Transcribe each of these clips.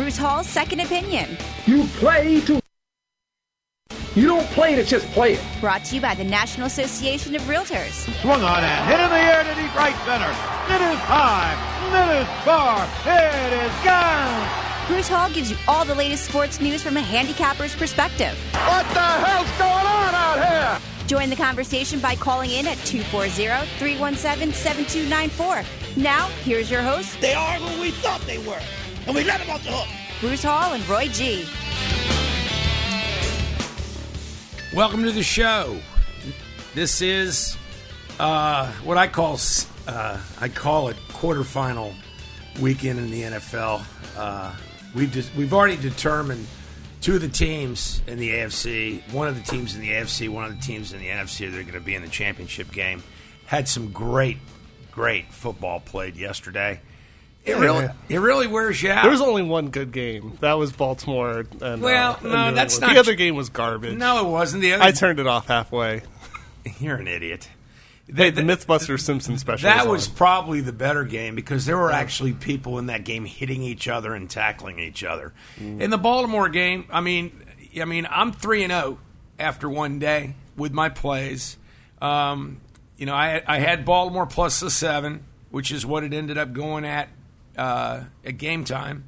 Bruce Hall's Second Opinion. You play to. You don't play to just play it. Brought to you by the National Association of Realtors. Swung on and hit in the air to deep right center. It is high. It is far. It is gone. Bruce Hall gives you all the latest sports news from a handicapper's perspective. What the hell's going on out here? Join the conversation by calling in at 240-317-7294. Now, here's your host. They are who we thought they were, and we let them off the hook. Bruce Hall and Roy G. Welcome to the show. This is what I call it quarterfinal weekend in the NFL. We've already determined two of the teams in the AFC, one of the teams in the AFC, one of the teams in the NFC that are going to be in the championship game. Had some great football played yesterday. It really wears you out. There was only one good game. That was Baltimore. And, that's not. The other game was garbage. No, it wasn't. I turned it off halfway. You're an idiot. The Mythbusters Simpson special. That was probably the better game because there were actually people in that game hitting each other and tackling each other. In the Baltimore game, I mean, I'm 3-0 after one day with my plays. I had Baltimore plus the 7, which is what it ended up going at game time.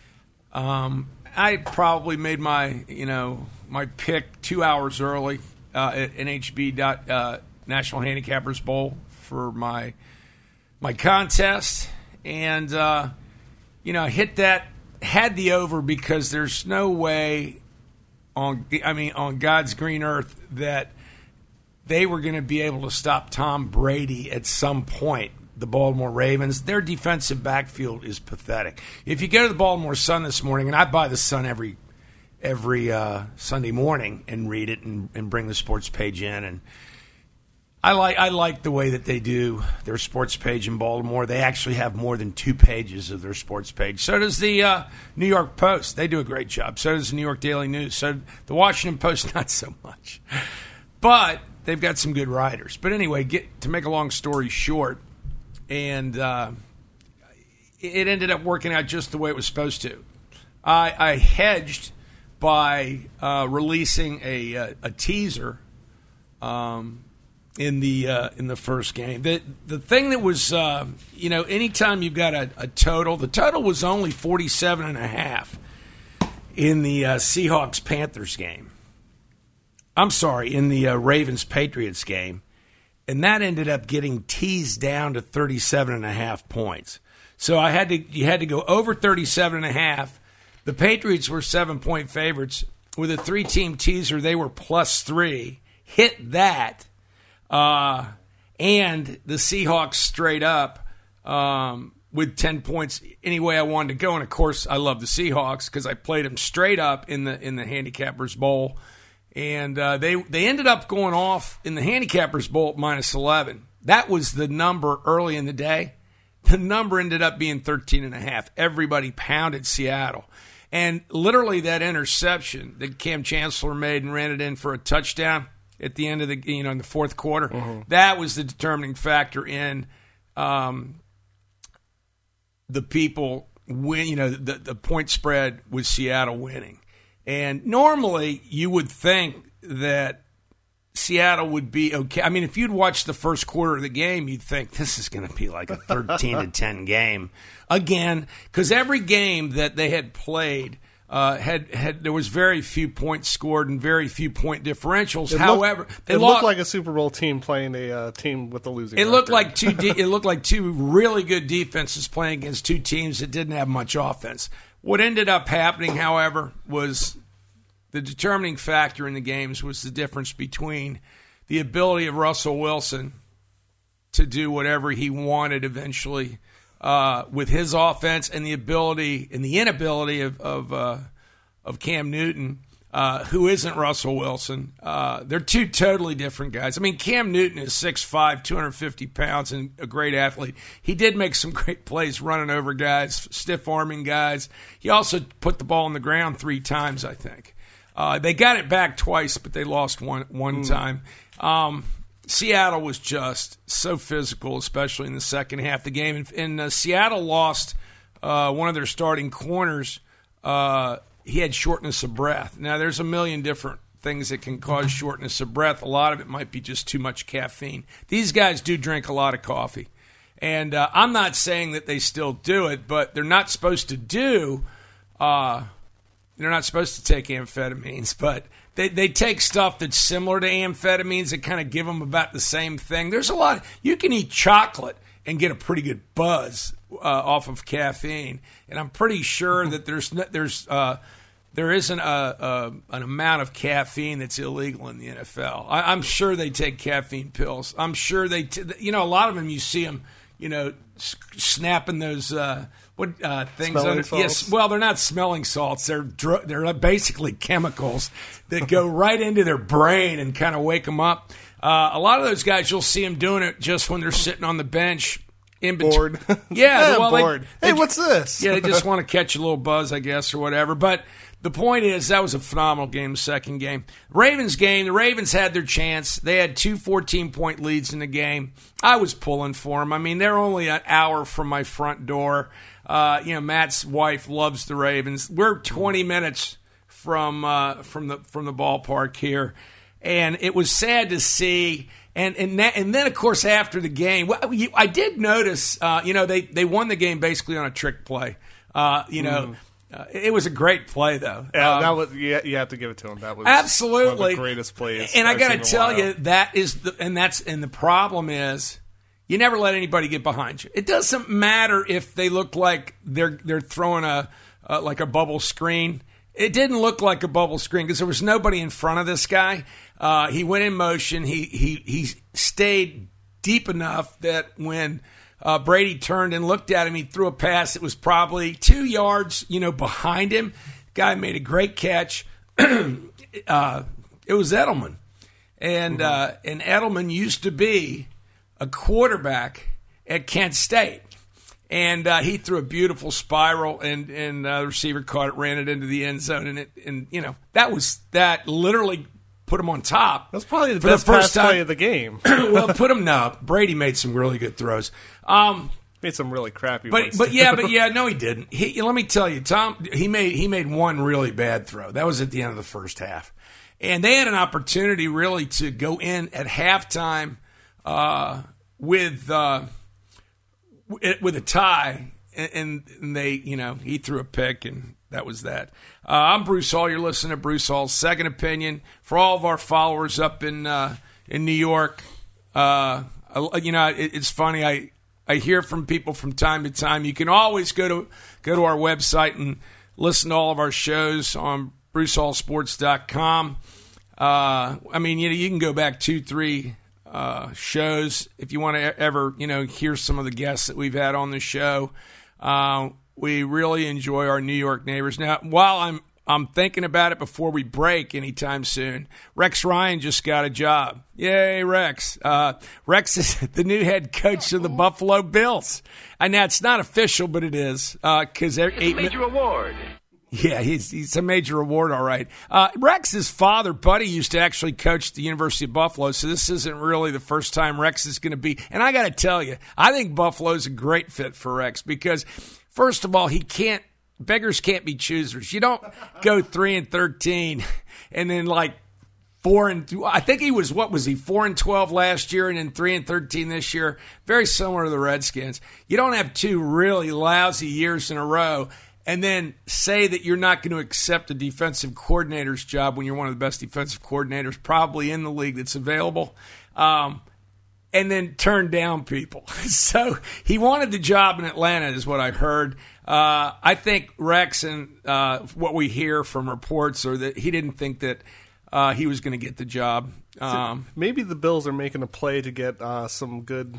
I probably made my pick 2 hours early at NHB National Handicappers Bowl for my contest, and hit that, had the over because there's no way on God's green earth that they were going to be able to stop Tom Brady at some point. The Baltimore Ravens, their defensive backfield is pathetic. If you go to the Baltimore Sun this morning, and I buy the Sun every Sunday morning and read it and bring the sports page in, and I like the way that they do their sports page in Baltimore. They actually have more than 2 pages of their sports page. So does the New York Post. They do a great job. So does the New York Daily News. So the Washington Post, not so much. But they've got some good writers. But anyway, to make a long story short, and it ended up working out just the way it was supposed to. I hedged by releasing a teaser in the first game. The thing that was, anytime you've got a total, the total was only 47.5 in the Seahawks-Panthers game. I'm sorry, in the Ravens-Patriots game. And that ended up getting teased down to 37.5 points. So you had to go over 37.5. The Patriots were 7-point favorites. With a 3-team teaser, they were +3. Hit that. And the Seahawks straight up with 10 points any way I wanted to go. And, of course, I love the Seahawks because I played them straight up in the Handicappers Bowl. And they ended up going off in the Handicappers Bowl at -11. That was the number early in the day. The number ended up being 13.5. Everybody pounded Seattle. And literally that interception that Cam Chancellor made and ran it in for a touchdown at the end of in the fourth quarter, that was the determining factor in the people the point spread with Seattle winning. And normally you would think that Seattle would be okay. I mean, if you'd watched the first quarter of the game, you'd think this is going to be like a 13-10 game again, because every game that they had played there was very few points scored and very few point differentials. However, it looked like a Super Bowl team playing a team with a losing record. Looked like it looked like two really good defenses playing against two teams that didn't have much offense. What ended up happening, however, was the determining factor in the games was the difference between the ability of Russell Wilson to do whatever he wanted eventually with his offense and the ability and the inability of Cam Newton, who isn't Russell Wilson. They're two totally different guys. I mean, Cam Newton is 6'5", 250 pounds, and a great athlete. He did make some great plays running over guys, stiff-arming guys. He also put the ball on the ground 3 times, I think. They got it back twice, but they lost one time. Seattle was just so physical, especially in the second half of the game. And Seattle lost one of their starting corners he had shortness of breath. Now, there's a million different things that can cause shortness of breath. A lot of it might be just too much caffeine. These guys do drink a lot of coffee. And I'm not saying that they still do it, but they're not supposed to they're not supposed to take amphetamines, but they take stuff that's similar to amphetamines that kind of give them about the same thing. There's a lot. You can eat chocolate and get a pretty good buzz off of caffeine, and I'm pretty sure that there isn't an amount of caffeine that's illegal in the NFL. I'm sure they take caffeine pills. I'm sure they, a lot of them you see them, snapping those things. Smelling salts? Yes, well, they're not smelling salts. They're basically chemicals that go right into their brain and kind of wake them up. A lot of those guys, you'll see them doing it just when they're sitting on the bench. Bored. Yeah, well, bored. Hey, what's this? Yeah, they just want to catch a little buzz, I guess, or whatever. But the point is, that was a phenomenal game, the second game. Ravens game, the Ravens had their chance. They had 2 14-point leads in the game. I was pulling for them. I mean, they're only an hour from my front door. Matt's wife loves the Ravens. We're 20 minutes from the ballpark here, and it was sad to see. And then, of course, after the game, I did notice, they won the game basically on a trick play. It was a great play, though. Yeah, that was. You have to give it to him. That was absolutely one of the greatest plays. And I got to tell you, that is the problem is you never let anybody get behind you. It doesn't matter if they look like they're throwing like a bubble screen. It didn't look like a bubble screen because there was nobody in front of this guy. He went in motion. He stayed deep enough that when Brady turned and looked at him, he threw a pass that was probably 2 yards, behind him. Guy made a great catch. It was Edelman, and Edelman used to be a quarterback at Kent State. And he threw a beautiful spiral, and the receiver caught it, ran it into the end zone, and that literally put him on top. That's probably the best pass play of the game. Well, Brady made some really good throws. Made some really crappy ones. No, he didn't. Let me tell you, Tom, he made one really bad throw. That was at the end of the first half, and they had an opportunity really to go in at halftime with a tie, and they, he threw a pick, and that was that. I'm Bruce Hall. You're listening to Bruce Hall's Second Opinion. For all of our followers up in New York, it's funny. I hear from people from time to time. You can always go to our website and listen to all of our shows on BruceHallSports.com. You can go back 2-3 shows if you want to ever hear some of the guests that we've had on the show. We really enjoy our New York neighbors. Now, while I'm thinking about it before we break anytime soon, Rex Ryan just got a job. Yay, Rex. Rex is the new head coach of the Buffalo Bills. And now it's not official, but it is. It's a major award. Yeah, he's a major award, all right. Rex's father, Buddy, used to actually coach at the University of Buffalo, so this isn't really the first time Rex is going to be. And I got to tell you, I think Buffalo's a great fit for Rex because, first of all, beggars can't be choosers. You don't go 3-13 and then like 4-2. I think he was 4-12 last year and then 3-13 this year. Very similar to the Redskins. You don't have 2 really lousy years in a row and then say that you're not going to accept a defensive coordinator's job when you're one of the best defensive coordinators probably in the league that's available, and then turn down people. So he wanted the job in Atlanta is what I heard. I think Rex and what we hear from reports are that he didn't think that he was going to get the job. Maybe the Bills are making a play to get some good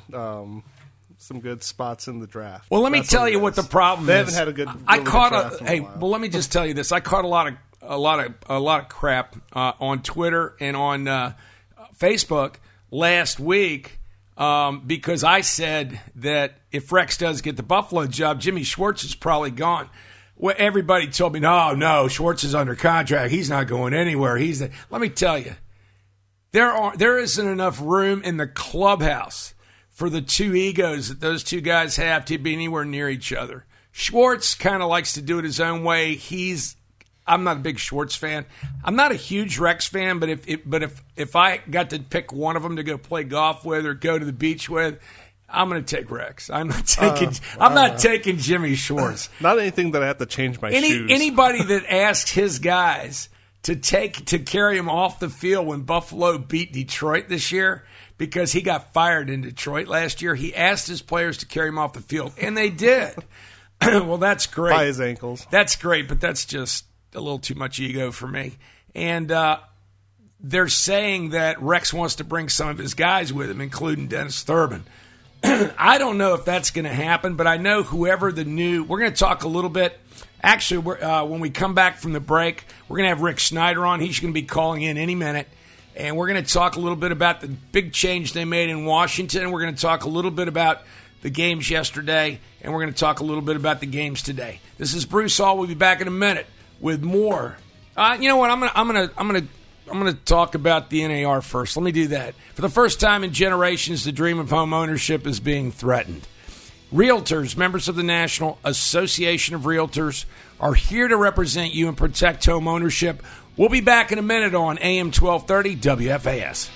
spots in the draft. Well, let me tell you what the problem is. They haven't had a good. Well, let me just tell you this. I caught a lot of crap on Twitter and on Facebook last week because I said that if Rex does get the Buffalo job, Jimmy Schwartz is probably gone. Well, everybody told me, no, Schwartz is under contract. He's not going anywhere. Let me tell you, there isn't enough room in the clubhouse for the 2 egos that those 2 guys have to be anywhere near each other. Schwartz kind of likes to do it his own way. I'm not a big Schwartz fan. I'm not a huge Rex fan, but if I got to pick one of them to go play golf with or go to the beach with, I'm going to take Rex. I'm not taking Jimmy Schwartz. Not anything that I have to change my shoes. Anybody that asks his guys to carry him off the field when Buffalo beat Detroit this year, because he got fired in Detroit last year, he asked his players to carry him off the field, and they did. Well, that's great. By his ankles. That's great, but that's just a little too much ego for me. And they're saying that Rex wants to bring some of his guys with him, including Dennis Thurman. I don't know if that's going to happen, but I know whoever we're going to talk a little bit. Actually, when we come back from the break, we're going to have Rick Snyder on. He's going to be calling in any minute. And we're going to talk a little bit about the big change they made in Washington. We're going to talk a little bit about the games yesterday, and we're going to talk a little bit about the games today. This is Bruce Hall. We'll be back in a minute with more. You know what? I'm going to talk about the NAR first. Let me do that. For the first time in generations, the dream of home ownership is being threatened. Realtors, members of the National Association of Realtors, are here to represent you and protect home ownership. We'll be back in a minute on AM 1230 WFAS.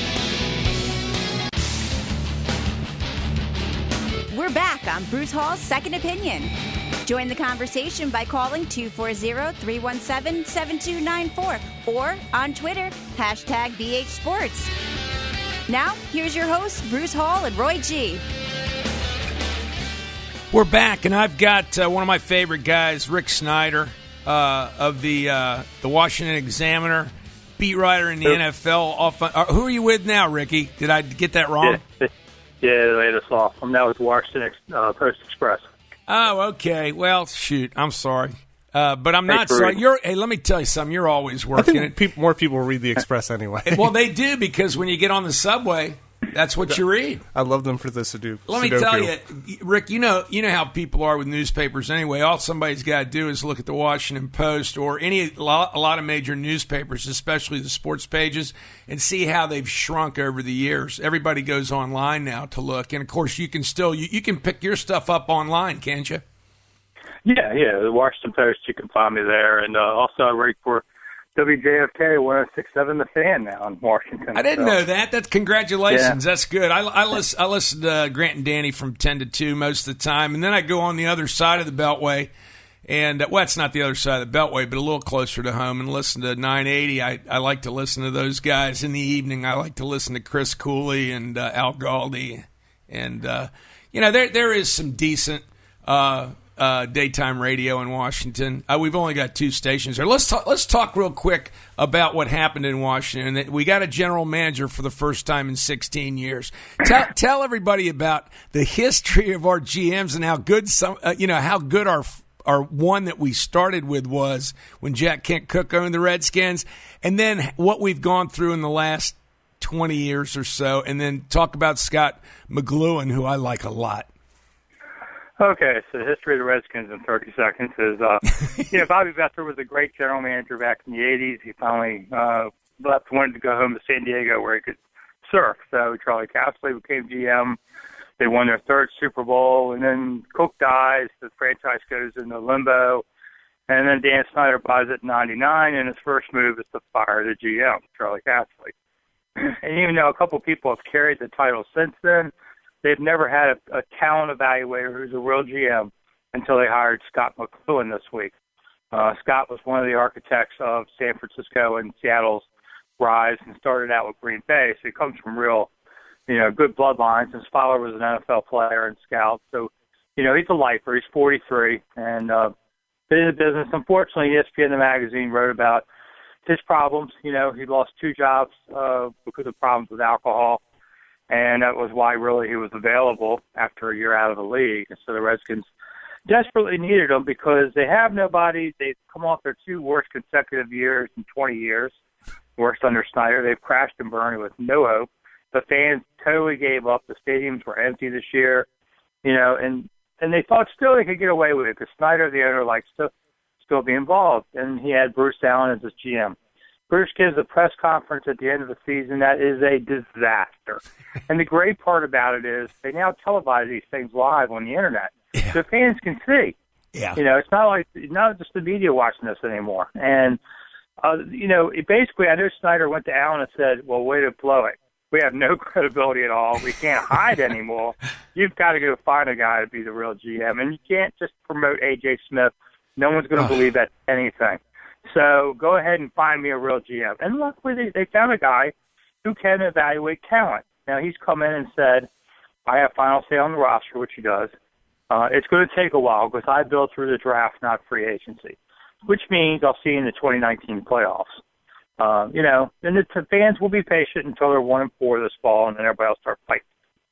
We're back on Bruce Hall's Second Opinion. Join the conversation by calling 240-317-7294 or on Twitter, #BH Sports. Now, here's your hosts, Bruce Hall and Roy G. We're back, and I've got one of my favorite guys, Rick Snyder, of the Washington Examiner, beat writer in the NFL. Who are you with now, Ricky? Did I get that wrong? Yeah, they laid us off. I'm now with Washington Post Express. Oh, okay. Well, shoot, I'm sorry. But I'm not sorry. Hey, let me tell you something. You're always working. I think more people read the Express anyway. Well, they do, because when you get on the subway, that's what you read. I love them for the Sudoku. Let me tell you, Rick, you know how people are with newspapers anyway. All somebody's got to do is look at the Washington Post or a lot of major newspapers, especially the sports pages, and see how they've shrunk over the years. Everybody goes online now to look. And, of course, you can pick your stuff up online, can't you? Yeah, the Washington Post, you can find me there. And also I write for WJFK 106.7 The Fan now in Washington. I didn't know that. That's congratulations. Yeah. That's good. I listen to Grant and Danny from 10 to 2 most of the time, and then I go on the other side of the Beltway, and it's not the other side of the Beltway, but a little closer to home, and listen to 980. I like to listen to those guys in the evening. I like to listen to Chris Cooley and Al Galdi, and there is some decent daytime radio in Washington. We've only got 2 stations there. Let's talk real quick about what happened in Washington. We got a general manager for the first time in 16 years. Tell everybody about the history of our GMs and how good our one that we started with was when Jack Kent Cooke owned the Redskins, and then what we've gone through in the last 20 years or so, and then talk about Scott McLuhan, who I like a lot. Okay, so the history of the Redskins in 30 seconds is, Bobby Beathard was a great general manager back in the 80s. He finally wanted to go home to San Diego where he could surf. So Charlie Casserly became GM. They won their 3rd Super Bowl, and then Cook dies. The franchise goes into limbo. And then Dan Snyder buys it in 99, and his first move is to fire the GM, Charlie Casserly. And even though a couple people have carried the title since then, they've never had a talent evaluator who's a real GM until they hired Scott McLuhan this week. Scott was one of the architects of San Francisco and Seattle's rise and started out with Green Bay. So he comes from real, good bloodlines. His father was an NFL player and scout. So, he's a lifer. He's 43 and been in the business. Unfortunately, ESPN the magazine wrote about his problems. He lost 2 jobs because of problems with alcohol. And that was why, really, he was available after a year out of the league. And so the Redskins desperately needed him because they have nobody. They've come off their 2 worst consecutive years in 20 years, worst under Snyder. They've crashed and burned with no hope. The fans totally gave up. The stadiums were empty this year, and they thought still they could get away with it because Snyder, the owner, likes to still be involved. And he had Bruce Allen as his GM. Bruce gives a press conference at the end of the season that is a disaster. And the great part about it is they now televise these things live on the Internet. Yeah. So fans can see. Yeah. It's not just the media watching this anymore. And, basically, I know Snyder went to Allen and said, well, way to blow it. We have no credibility at all. We can't hide anymore. You've got to go find a guy to be the real GM. And you can't just promote A.J. Smith. No one's going to believe that's anything. So go ahead and find me a real GM. And luckily, they found a guy who can evaluate talent. Now, he's come in and said, I have final say on the roster, which he does. It's going to take a while because I built through the draft, not free agency, which means I'll see you in the 2019 playoffs. And the fans will be patient until they're 1-4 this fall, and then everybody will start fighting.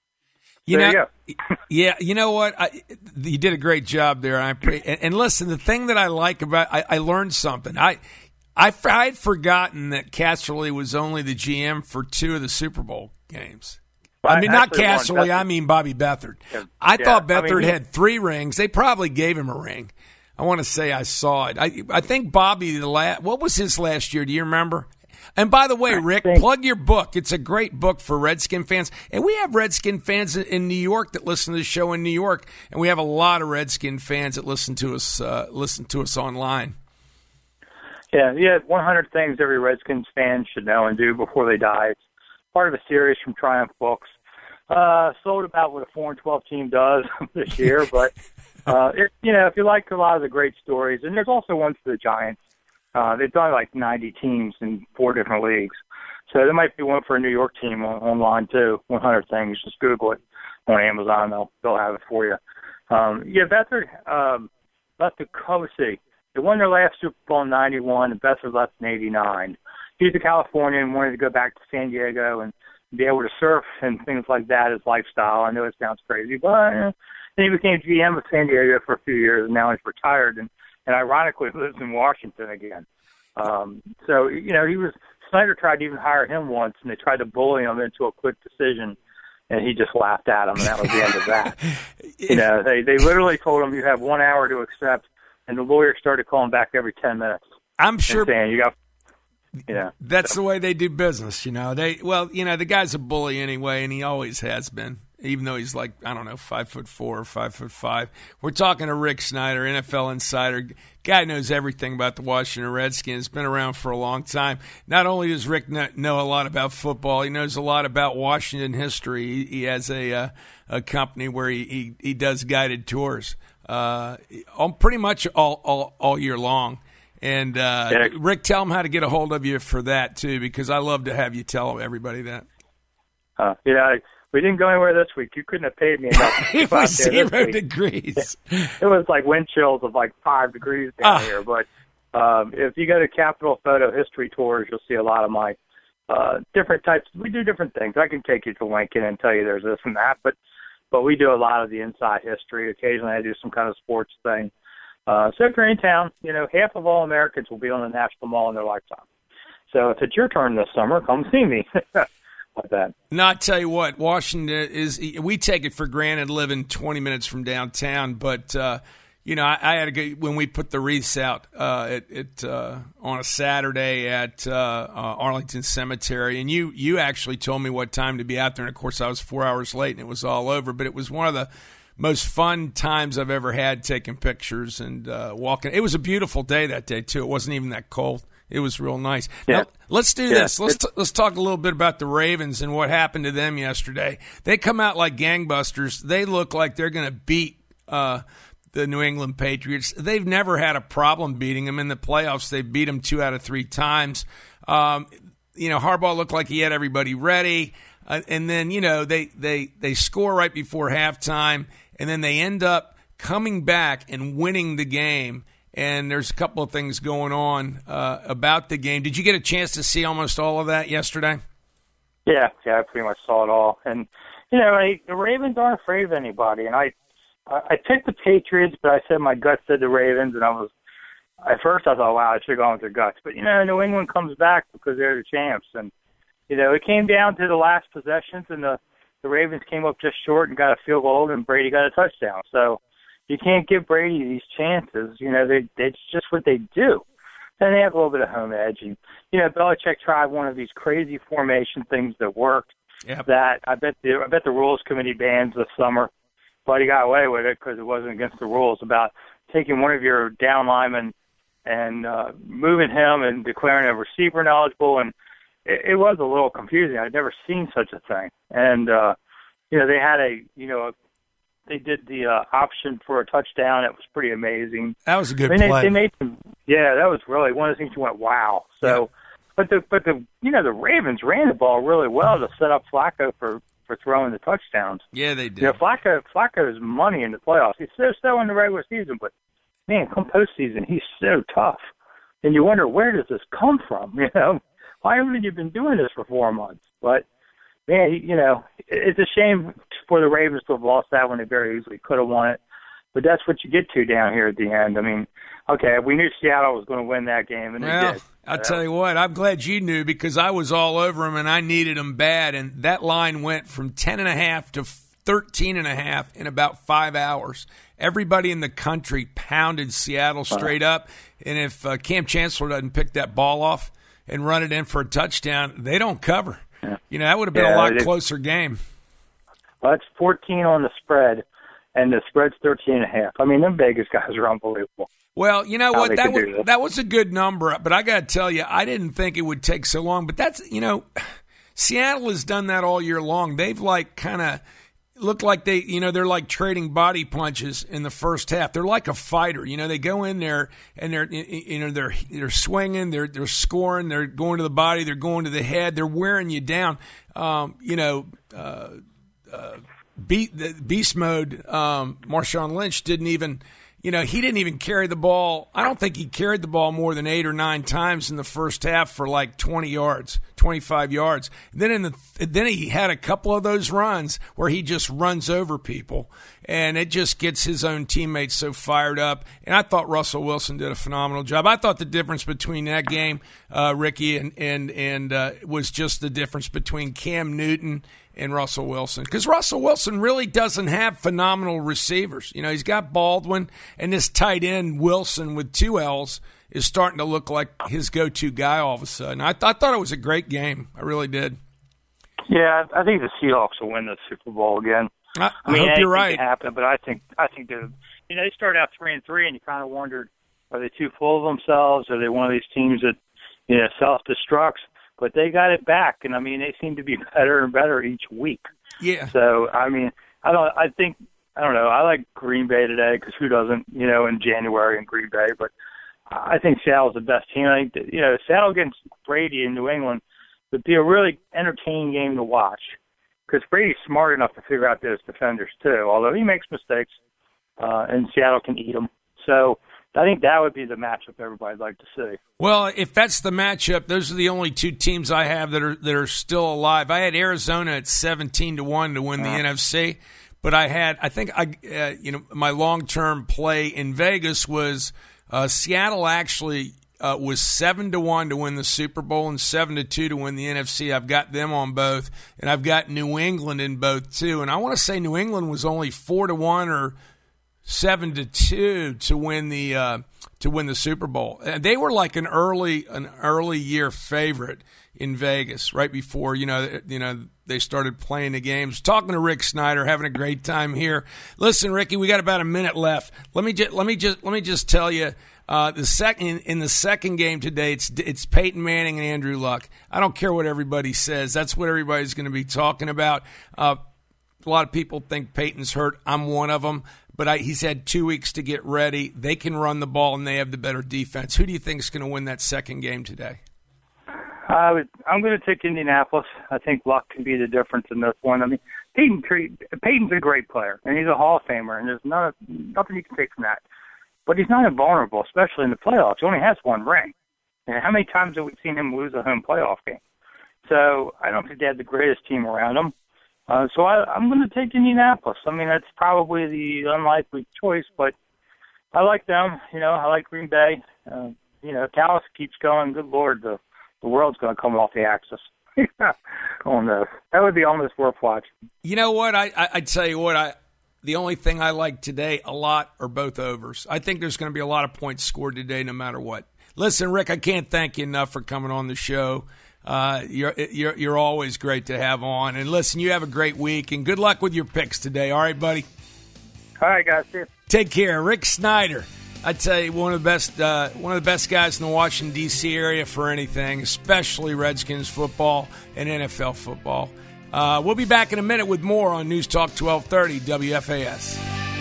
Yeah, you know what? You did a great job there. And listen, the thing that I like about I learned something. I had forgotten that Casserly was only the GM for 2 of the Super Bowl games. I mean, not Casserly, I mean Bobby Beathard. Yeah. I thought Beathard had 3 rings. They probably gave him a ring. I want to say I saw it. I think Bobby, what was his last year? Do you remember? And by the way, Rick, plug your book. It's a great book for Redskin fans. And we have Redskin fans in New York that listen to the show in New York. And we have a lot of Redskin fans that listen to us online. Yeah, 100 things every Redskins fan should know and do before they die. It's part of a series from Triumph Books. Sold about what a 4-12 team does this year, but if you like a lot of the great stories, and there's also one for the Giants. They've done like 90 teams in 4 different leagues, so there might be one for a New York team online too. 100 things, just Google it on Amazon; they'll have it for you. Beathard left to Cosi. They won their last Super Bowl in '91, and Beathard left in '89. He's a Californian, wanted to go back to San Diego and be able to surf and things like that as lifestyle. I know it sounds crazy, but then he became GM of San Diego for a few years, and now he's retired and ironically lives in Washington again. Snyder tried to even hire him once, and they tried to bully him into a quick decision, and he just laughed at him, and that was the end of that. They literally told him you have 1 hour to accept, and the lawyer started calling back every 10 minutes. I'm sure. Saying you got. That's the way they do business, the guy's a bully anyway, and he always has been, even though he's 5'4" or 5'5". We're talking to Rick Snyder, NFL insider. Guy knows everything about the Washington Redskins, been around for a long time. Not only does Rick know a lot about football, he knows a lot about Washington history. He has a company where he does guided tours pretty much all year long. And Rick, tell them how to get a hold of you for that, too, because I love to have you tell everybody that. We didn't go anywhere this week. You couldn't have paid me enough. It was 0 degrees. It was like wind chills of 5 degrees down here. But if you go to Capitol Photo History Tours, you'll see a lot of my different types. We do different things. I can take you to Lincoln and tell you there's this and that, but we do a lot of the inside history. Occasionally I do some kind of sports thing. So if you're in town, half of all Americans will be on the National Mall in their lifetime. So if it's your turn this summer, come see me. Like that. No, I tell you what, Washington we take it for granted living 20 minutes from downtown, but, I had to go when we put the wreaths out on a Saturday at Arlington Cemetery, and you actually told me what time to be out there, and of course I was 4 hours late and it was all over, but it was one of the most fun times I've ever had taking pictures and walking. It was a beautiful day that day, too. It wasn't even that cold. It was real nice. Yeah. Now, let's do this. Let's talk a little bit about the Ravens and what happened to them yesterday. They come out like gangbusters. They look like they're going to beat the New England Patriots. They've never had a problem beating them in the playoffs. They beat them 2 out of 3 times. Harbaugh looked like he had everybody ready. And then, they score right before halftime, and then they end up coming back and winning the game. And there's a couple of things going on about the game. Did you get a chance to see almost all of that yesterday? Yeah, I pretty much saw it all. And, the Ravens aren't afraid of anybody. And I picked the Patriots, but I said my gut said the Ravens. And at first I thought, wow, I should have gone with their guts. But, New England comes back because they're the champs. And, it came down to the last possessions, and the Ravens came up just short and got a field goal, and Brady got a touchdown. So you can't give Brady these chances. It's just what they do. And they have a little bit of home edge. And, Belichick tried one of these crazy formation things that worked. Yep. That I bet the rules committee bans this summer. but he got away with it because it wasn't against the rules about taking one of your down linemen and moving him and declaring a receiver ineligible. And it was a little confusing. I'd never seen such a thing. And, they had they did the option for a touchdown. It was pretty amazing. That was a good play. They made some, that was really one of the things you went, wow. So, but the Ravens ran the ball really well to set up Flacco for throwing the touchdowns. Yeah, they did. Flacco's money in the playoffs. He's so in the regular season, but man, come postseason, he's so tough. And you wonder, where does this come from? Why haven't you been doing this for 4 months? But man, it's a shame for the Ravens to have lost that one. They very easily could have won it. But that's what you get to down here at the end. I mean, okay, we knew Seattle was going to win that game, and they did. I'll tell you what, I'm glad you knew because I was all over them, and I needed them bad. And that line went from 10.5 to 13.5 in about 5 hours. Everybody in the country pounded Seattle straight up. And if Cam Chancellor doesn't pick that ball off and run it in for a touchdown, they don't cover. Yeah. That would have been a lot closer game. Well, it's 14 on the spread, and the spread's 13.5. I mean, them Vegas guys are unbelievable. Well, you know what? That was a good number, but I got to tell you, I didn't think it would take so long. But that's, Seattle has done that all year long. They've kind of looked like they're like trading body punches in the first half. They're like a fighter. They go in there and they're swinging, they're scoring, they're going to the body, they're going to the head, they're wearing you down. Beast mode. Marshawn Lynch didn't even. He didn't even carry the ball. I don't think he carried the ball more than 8 or 9 times in the first half for like 20 yards, 25 yards. Then he had a couple of those runs where he just runs over people, and it just gets his own teammates so fired up. And I thought Russell Wilson did a phenomenal job. I thought the difference between that game, Ricky, and was just the difference between Cam Newton and Russell Wilson, because Russell Wilson really doesn't have phenomenal receivers. He's got Baldwin, and this tight end Wilson with 2 L's is starting to look like his go-to guy all of a sudden. I thought it was a great game. I really did. Yeah, I think the Seahawks will win the Super Bowl again. I hope you're right. It can happen, but I think they started out 3-3, and you kind of wondered, are they too full of themselves? Are they one of these teams that self-destructs? But they got it back, and they seem to be better and better each week. Yeah. So I don't know. I like Green Bay today because who doesn't? In January in Green Bay, but I think Seattle's the best team. I think Seattle against Brady in New England would be a really entertaining game to watch because Brady's smart enough to figure out those defenders too. Although he makes mistakes, and Seattle can eat them. So I think that would be the matchup everybody'd like to see. Well, if that's the matchup, those are the only 2 teams I have that are still alive. I had Arizona at 17-1 to win the NFC, but my long-term play in Vegas was Seattle actually was 7-1 to win the Super Bowl and 7-2 to win the NFC. I've got them on both, and I've got New England in both too. And I want to say New England was only 4-1 or 7-2 to win the Super Bowl. And they were like an early year favorite in Vegas right before they started playing the games. Talking to Rick Snyder, having a great time here. Listen, Ricky, we got about a minute left. Let me just tell you. In the second game today, it's Peyton Manning and Andrew Luck. I don't care what everybody says. That's what everybody's going to be talking about. A lot of people think Peyton's hurt. I'm one of them. But he's had 2 weeks to get ready. They can run the ball, and they have the better defense. Who do you think is going to win that second game today? I'm going to take Indianapolis. I think Luck can be the difference in this one. Peyton's a great player, and he's a Hall of Famer, and there's nothing you can take from that. But he's not invulnerable, especially in the playoffs. He only has 1 ring. And how many times have we seen him lose a home playoff game? So I don't think they have the greatest team around him. So I'm going to take Indianapolis. That's probably the unlikely choice, but I like them. I like Green Bay. Dallas keeps going. Good Lord, the world's going to come off the axis. Oh, no. That would be almost worth watching. You know what? I tell you what, the only thing I like today a lot are both overs. I think there's going to be a lot of points scored today no matter what. Listen, Rick, I can't thank you enough for coming on the show. You're always great to have on. And listen, you have a great week, and good luck with your picks today. All right, buddy? All right, guys. See you. Take care. Rick Snyder. I tell you, one of the best guys in the Washington, D.C. area for anything, especially Redskins football and NFL football. We'll be back in a minute with more on News Talk 1230 WFAS.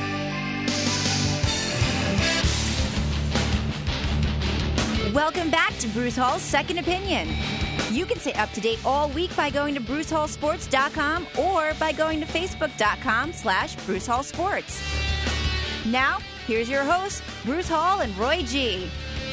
Welcome back to Bruce Hall's Second Opinion. You can stay up to date all week by going to BruceHallSports.com or by going to Facebook.com/BruceHallSports. Now, here's your hosts, Bruce Hall and Roy G.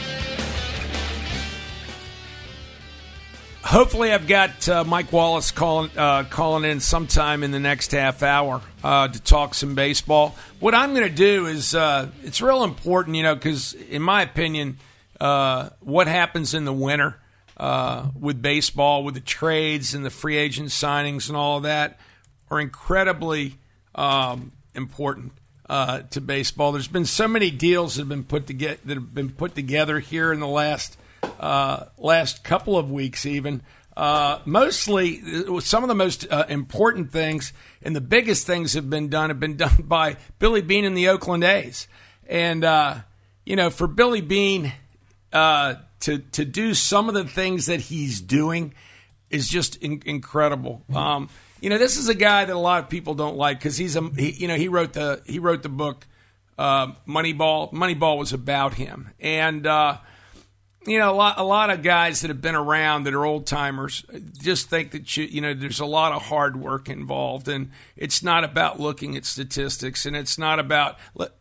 Hopefully, I've got Mike Wallace calling in sometime in the next half hour to talk some baseball. What I'm going to do is it's real important, because in my opinion, what happens in the winter with baseball, with the trades and the free agent signings and all of that, are incredibly important to baseball. There's been so many deals that have been put together here in the last couple of weeks, even. Mostly, some of the most important things and the biggest things have been done by Billy Beane and the Oakland A's. And for Billy Beane to do some of the things that he's doing is just incredible. This is a guy that a lot of people don't like because he wrote the book Moneyball. Moneyball was about him, and a lot of guys that have been around that are old timers just think that there's a lot of hard work involved, and it's not about looking at statistics, and it's not about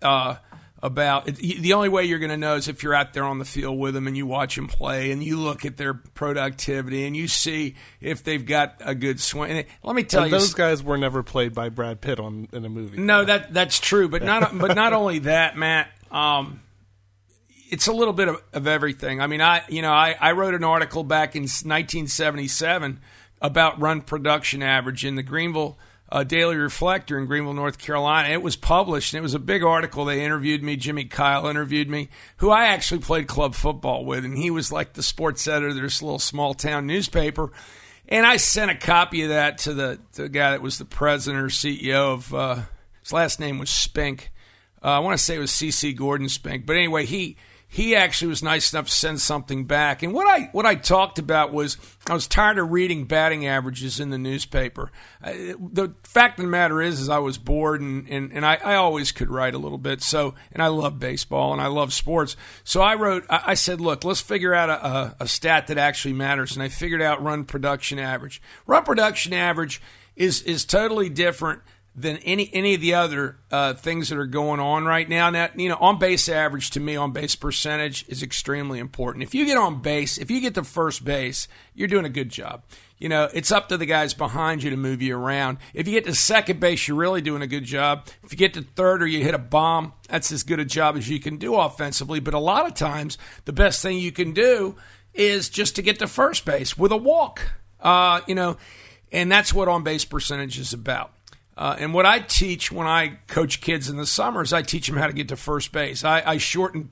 the only way you're going to know is if you're out there on the field with them and you watch them play and you look at their productivity and you see if they've got a good swing. And let me tell you, those guys were never played by Brad Pitt in a movie. No, that's true, but not only that, Matt. It's a little bit of everything. I mean, I wrote an article back in 1977 about run production average in the Greenville Daily Reflector in Greenville, North Carolina. It was published, and it was a big article. They interviewed me. Jimmy Kyle interviewed me, who I actually played club football with, and he was like the sports editor of this little small-town newspaper. And I sent a copy of that to the guy that was the president or CEO of his last name was Spink. I want to say it was C.C. Gordon Spink. But anyway, he actually was nice enough to send something back. And what I talked about was I was tired of reading batting averages in the newspaper. The fact of the matter is I was bored, and I always could write a little bit. So, and I love baseball and I love sports. So I said, look, let's figure out a stat that actually matters. And I figured out run production average. Run production average is totally different than any of the other things that are going on right now. Now, on base average, to me, on base percentage is extremely important. If you get on base, if you get to first base, you're doing a good job. It's up to the guys behind you to move you around. If you get to second base, you're really doing a good job. If you get to third or you hit a bomb, that's as good a job as you can do offensively. But a lot of times, the best thing you can do is just to get to first base with a walk. And that's what on base percentage is about. And what I teach when I coach kids in the summers, I teach them how to get to first base. I shorten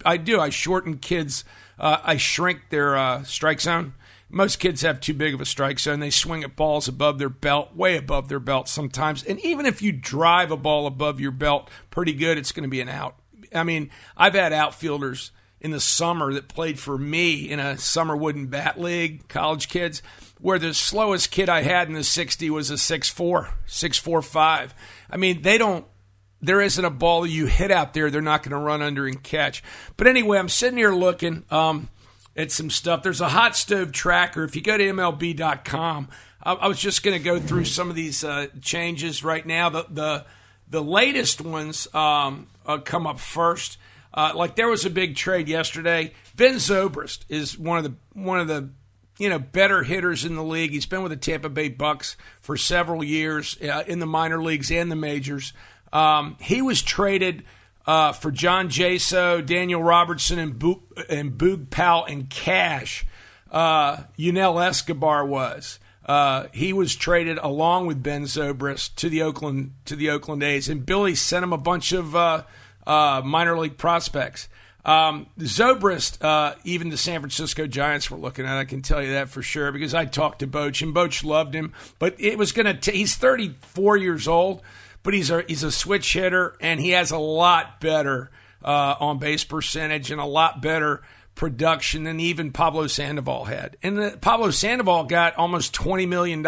kids. I shrink their strike zone. Most kids have too big of a strike zone. They swing at balls above their belt, way above their belt sometimes. And even if you drive a ball above your belt pretty good, it's going to be an out. I mean, I've had outfielders in the summer that played for me in a summer wooden bat league, college kids, where the slowest kid I had in the 60 was a 6'4", 6'4", 6'5". I mean, there isn't a ball that you hit out there they're not going to run under and catch. But anyway, I'm sitting here looking at some stuff. There's a hot stove tracker. If you go to MLB.com, I was just going to go through some of these changes right now. The latest ones come up first. Like there was a big trade yesterday. Ben Zobrist is one of the better hitters in the league. He's been with the Tampa Bay Bucks for several years in the minor leagues and the majors. He was traded for John Jaso, Daniel Robertson, and Boog Powell and cash. Yunel Escobar was. He was traded along with Ben Zobrist to the Oakland A's, and Billy sent him a bunch of minor league prospects. Zobrist, even the San Francisco Giants were looking at. I can tell you that for sure because I talked to Boch, and Boch loved him. But it was he's 34 years old, but he's a switch hitter, and he has a lot better on-base percentage and a lot better production than even Pablo Sandoval had. And Pablo Sandoval got almost $20 million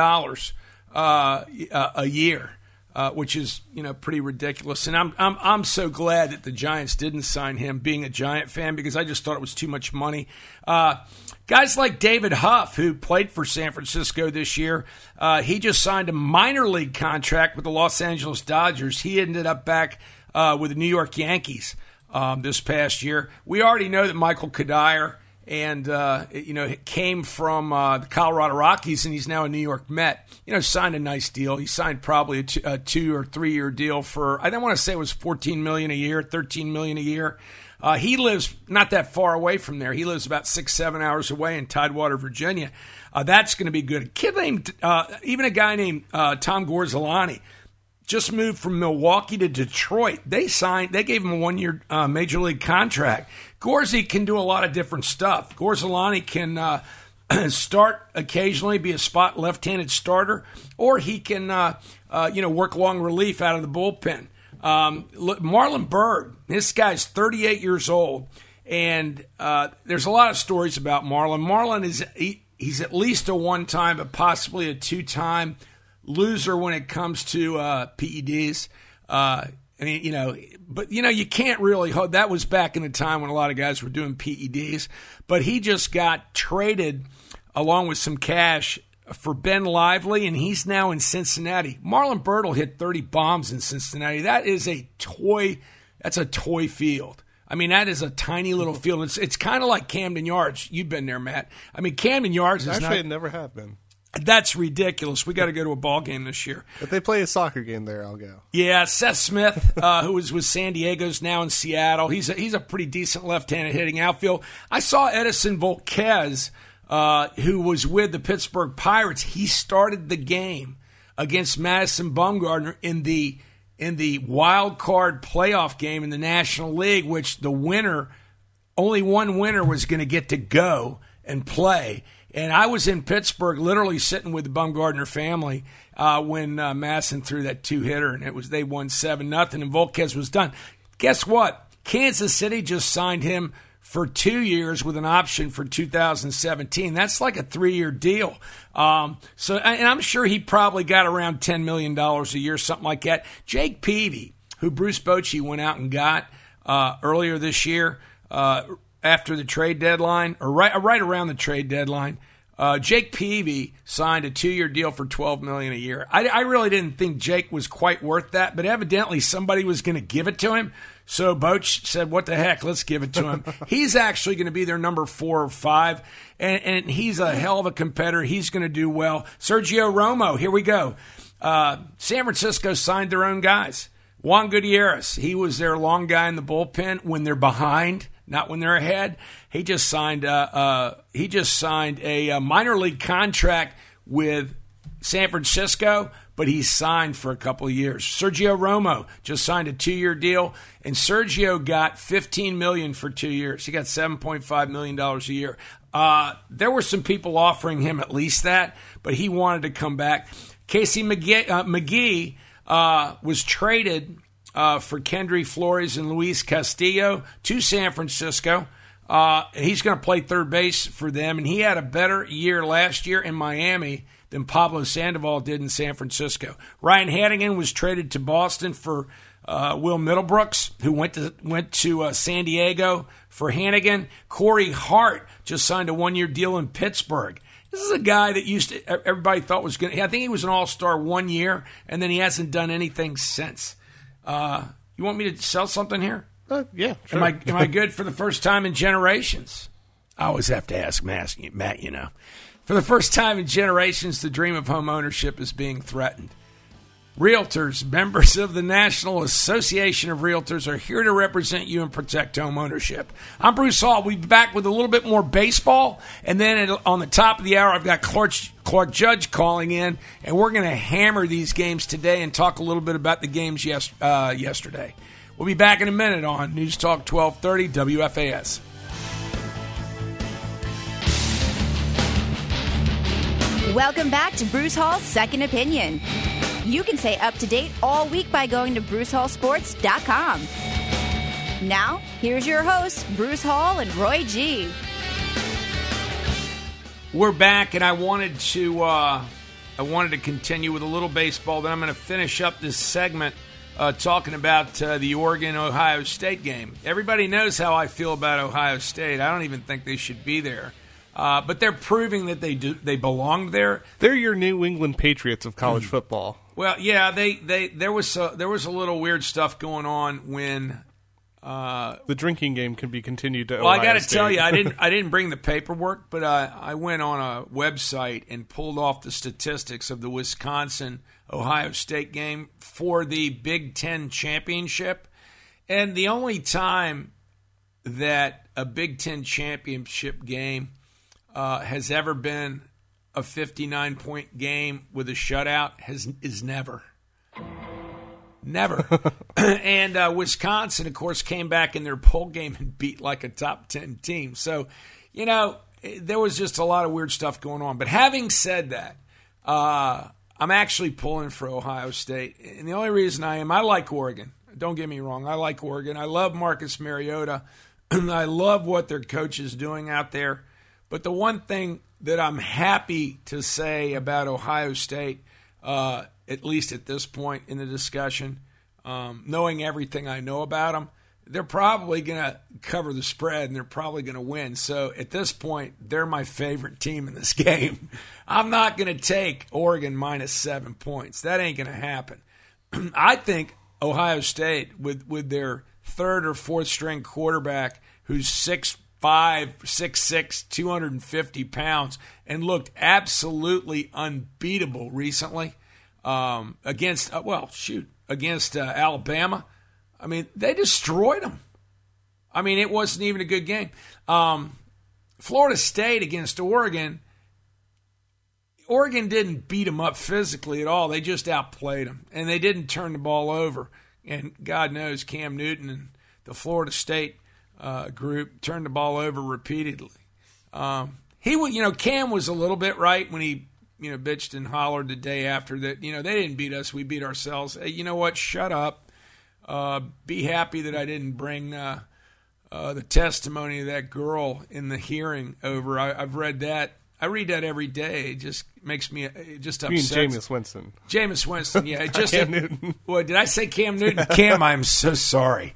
a year, which is pretty ridiculous. And I'm so glad that the Giants didn't sign him, being a Giant fan, because I just thought it was too much money. Guys like David Huff, who played for San Francisco this year, he just signed a minor league contract with the Los Angeles Dodgers. He ended up back with the New York Yankees this past year. We already know that Michael Kadire came from the Colorado Rockies, and he's now a New York Met. Signed a nice deal. He signed probably a 2 or 3 year deal for, I don't want to say it was $14 million a year, $13 million a year. He lives not that far away from there. He lives about 6-7 hours away in Tidewater, Virginia. That's going to be good. A kid named, even a guy named Tom Gorzolani, just moved from Milwaukee to Detroit. They gave him a 1 year major league contract. Gorzy can do a lot of different stuff. Gorzolani can start occasionally, be a spot left-handed starter, or he can work long relief out of the bullpen. Marlon Byrd, this guy's 38 years old, and there's a lot of stories about Marlon. Marlon he's at least a one-time, but possibly a two-time loser when it comes to PEDs. But you can't really hold. That was back in the time when a lot of guys were doing PEDs. But he just got traded along with some cash for Ben Lively, and he's now in Cincinnati. Marlon Byrd will hit 30 bombs in Cincinnati. That is a toy. That's a toy field. I mean, that is a tiny little field. It's kind of like Camden Yards. You've been there, Matt. I mean, Camden Yards is actually, I never have been. That's ridiculous. We got to go to a ball game this year. If they play a soccer game there, I'll go. Yeah, Seth Smith, who was with San Diego's now in Seattle. He's a pretty decent left-handed hitting outfield. I saw Edison Volquez, who was with the Pittsburgh Pirates. He started the game against Madison Bumgarner in the wild card playoff game in the National League, which only one winner was going to get to go and play. And I was in Pittsburgh, literally sitting with the Bumgarner family when Madison threw that 2-hitter, and they won 7-0, and Volquez was done. Guess what? Kansas City just signed him for 2 years with an option for 2017. That's like a 3-year deal. And I'm sure he probably got around $10 million a year, something like that. Jake Peavy, who Bruce Bochy went out and got earlier this year, after the trade deadline, or right around the trade deadline, Jake Peavy signed a 2-year deal for $12 million a year. I really didn't think Jake was quite worth that, but evidently somebody was going to give it to him. So Boch said, "What the heck? Let's give it to him." He's actually going to be their number 4 or 5, and he's a hell of a competitor. He's going to do well. Sergio Romo, here we go. San Francisco signed their own guys. Juan Gutierrez, he was their long guy in the bullpen when they're behind, not when they're ahead. He just signed a minor league contract with San Francisco, but he's signed for a couple of years. Sergio Romo just signed a 2-year deal, and Sergio got $15 million for 2 years. He got $7.5 million a year. There were some people offering him at least that, but he wanted to come back. Casey McGee was traded for Kendry Flores and Luis Castillo to San Francisco. He's going to play third base for them, and he had a better year last year in Miami than Pablo Sandoval did in San Francisco. Ryan Hannigan was traded to Boston for Will Middlebrooks, who went to San Diego for Hannigan. Corey Hart just signed a 1-year deal in Pittsburgh. This is a guy that everybody thought was going to, I think he was an all-star 1 year, and then he hasn't done anything since. You want me to sell something here? Yeah, sure. Am I good for the first time in generations? I always have to ask Matt, For the first time in generations, the dream of home ownership is being threatened. Realtors, members of the National Association of Realtors, are here to represent you and protect home ownership. I'm Bruce Hall. We'll be back with a little bit more baseball. And then on the top of the hour, I've got Clark Judge calling in, and we're going to hammer these games today and talk a little bit about the games yesterday. We'll be back in a minute on News Talk 1230 WFAS. Welcome back to Bruce Hall's Second Opinion. You can stay up to date all week by going to BruceHallSports.com. Now, here's your hosts, Bruce Hall and Roy G. We're back, and I wanted to continue with a little baseball. Then I'm going to finish up this segment talking about the Oregon-Ohio State game. Everybody knows how I feel about Ohio State. I don't even think they should be there. But they're proving that they belong there. They're your New England Patriots of college football. Well, yeah, there was a little weird stuff going on when the drinking game can be continued to Well, Ohio I got to State. tell you, I didn't bring the paperwork, but I went on a website and pulled off the statistics of the Wisconsin-Ohio State game for the Big Ten championship. And the only time that a Big Ten championship game has ever been a 59-point game with a shutout is never. Never. And Wisconsin, of course, came back in their bowl game and beat like a top 10 team. So, there was just a lot of weird stuff going on. But having said that, I'm actually pulling for Ohio State. And the only reason I like Oregon. Don't get me wrong. I like Oregon. I love Marcus Mariota. I love what their coach is doing out there. But the one thing that I'm happy to say about Ohio State, at least at this point in the discussion, knowing everything I know about them, they're probably going to cover the spread and they're probably going to win. So at this point, they're my favorite team in this game. I'm not going to take Oregon minus 7 points. That ain't going to happen. I think Ohio State, with their third or fourth string quarterback who's 6'5", 6'6", 250 pounds, and looked absolutely unbeatable recently against Alabama. I mean, they destroyed them. I mean, it wasn't even a good game. Florida State against Oregon. Oregon didn't beat them up physically at all. They just outplayed them, and they didn't turn the ball over. And God knows Cam Newton and the Florida State group turned the ball over repeatedly. Cam was a little bit right when he, bitched and hollered the day after that. They didn't beat us; we beat ourselves. Hey, you know what? Shut up. Be happy that I didn't bring the testimony of that girl in the hearing over. I've read that. I read that every day. It just makes me just upset. You mean Jameis Winston? Jameis Winston, yeah. Cam Newton. What did I say? Cam Newton. Cam, I'm so sorry.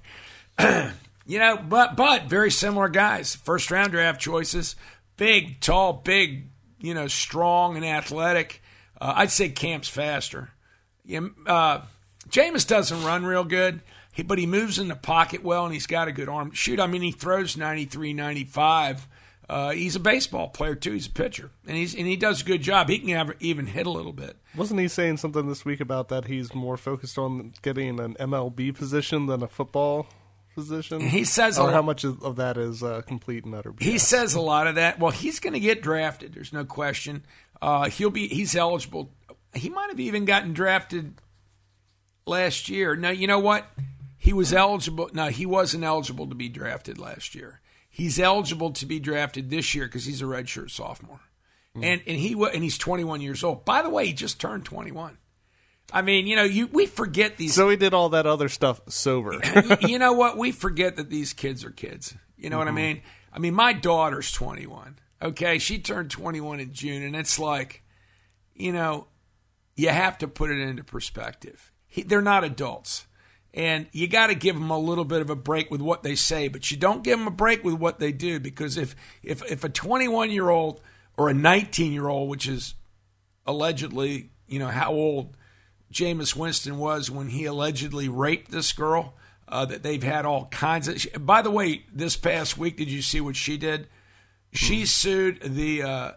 But very similar guys. First round draft choices. Big, tall, big, strong and athletic. I'd say Cam's faster. Jameis doesn't run real good, but he moves in the pocket well, and he's got a good arm. Shoot, I mean, he throws 93, 95. He's a baseball player, too. He's a pitcher, and he does a good job. He can even hit a little bit. Wasn't he saying something this week about that he's more focused on getting an MLB position than a football position? He says how much of that is complete and utter BS? He says a lot of that. Well, he's going to get drafted. There's no question. He's eligible. He might have even gotten drafted last year. No, you know what? He was eligible. No, he wasn't eligible to be drafted last year. He's eligible to be drafted this year because he's a redshirt sophomore, and he's 21 years old. By the way, he just turned 21. I mean, we forget these. So he did all that other stuff sober. You know what? We forget that these kids are kids. You know what I mean? I mean, my daughter's 21. Okay, she turned 21 in June, and it's like, you have to put it into perspective. They're not adults. And you got to give them a little bit of a break with what they say, but you don't give them a break with what they do, because if a 21-year-old or a 19-year-old, which is allegedly, how old Jameis Winston was when he allegedly raped this girl, that they've had all kinds of. By the way, this past week, did you see what she did? She sued the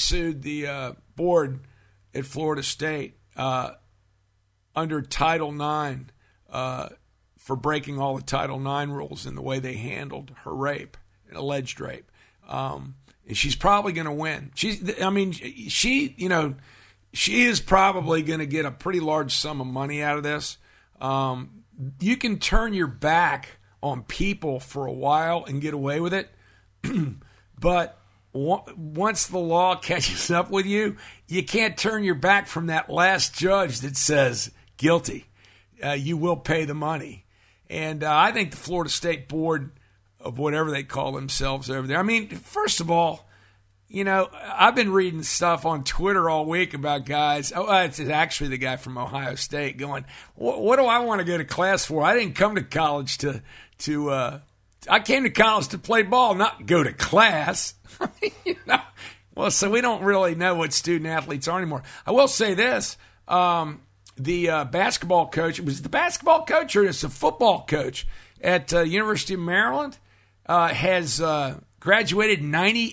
board at Florida State under Title IX. For breaking all the Title IX rules in the way they handled her rape, alleged rape. And she's probably going to win. She is probably going to get a pretty large sum of money out of this. You can turn your back on people for a while and get away with it, but once the law catches up with you, you can't turn your back from that last judge that says guilty. You will pay the money. And I think the Florida State Board of whatever they call themselves over there, I mean, first of all, I've been reading stuff on Twitter all week about guys. It's actually the guy from Ohio State going, what do I want to go to class for? I didn't come to college I came to college to play ball, not go to class. Well, so we don't really know what student athletes are anymore. I will say this. The basketball coach, was it the basketball coach or it's the football coach at University of Maryland, has graduated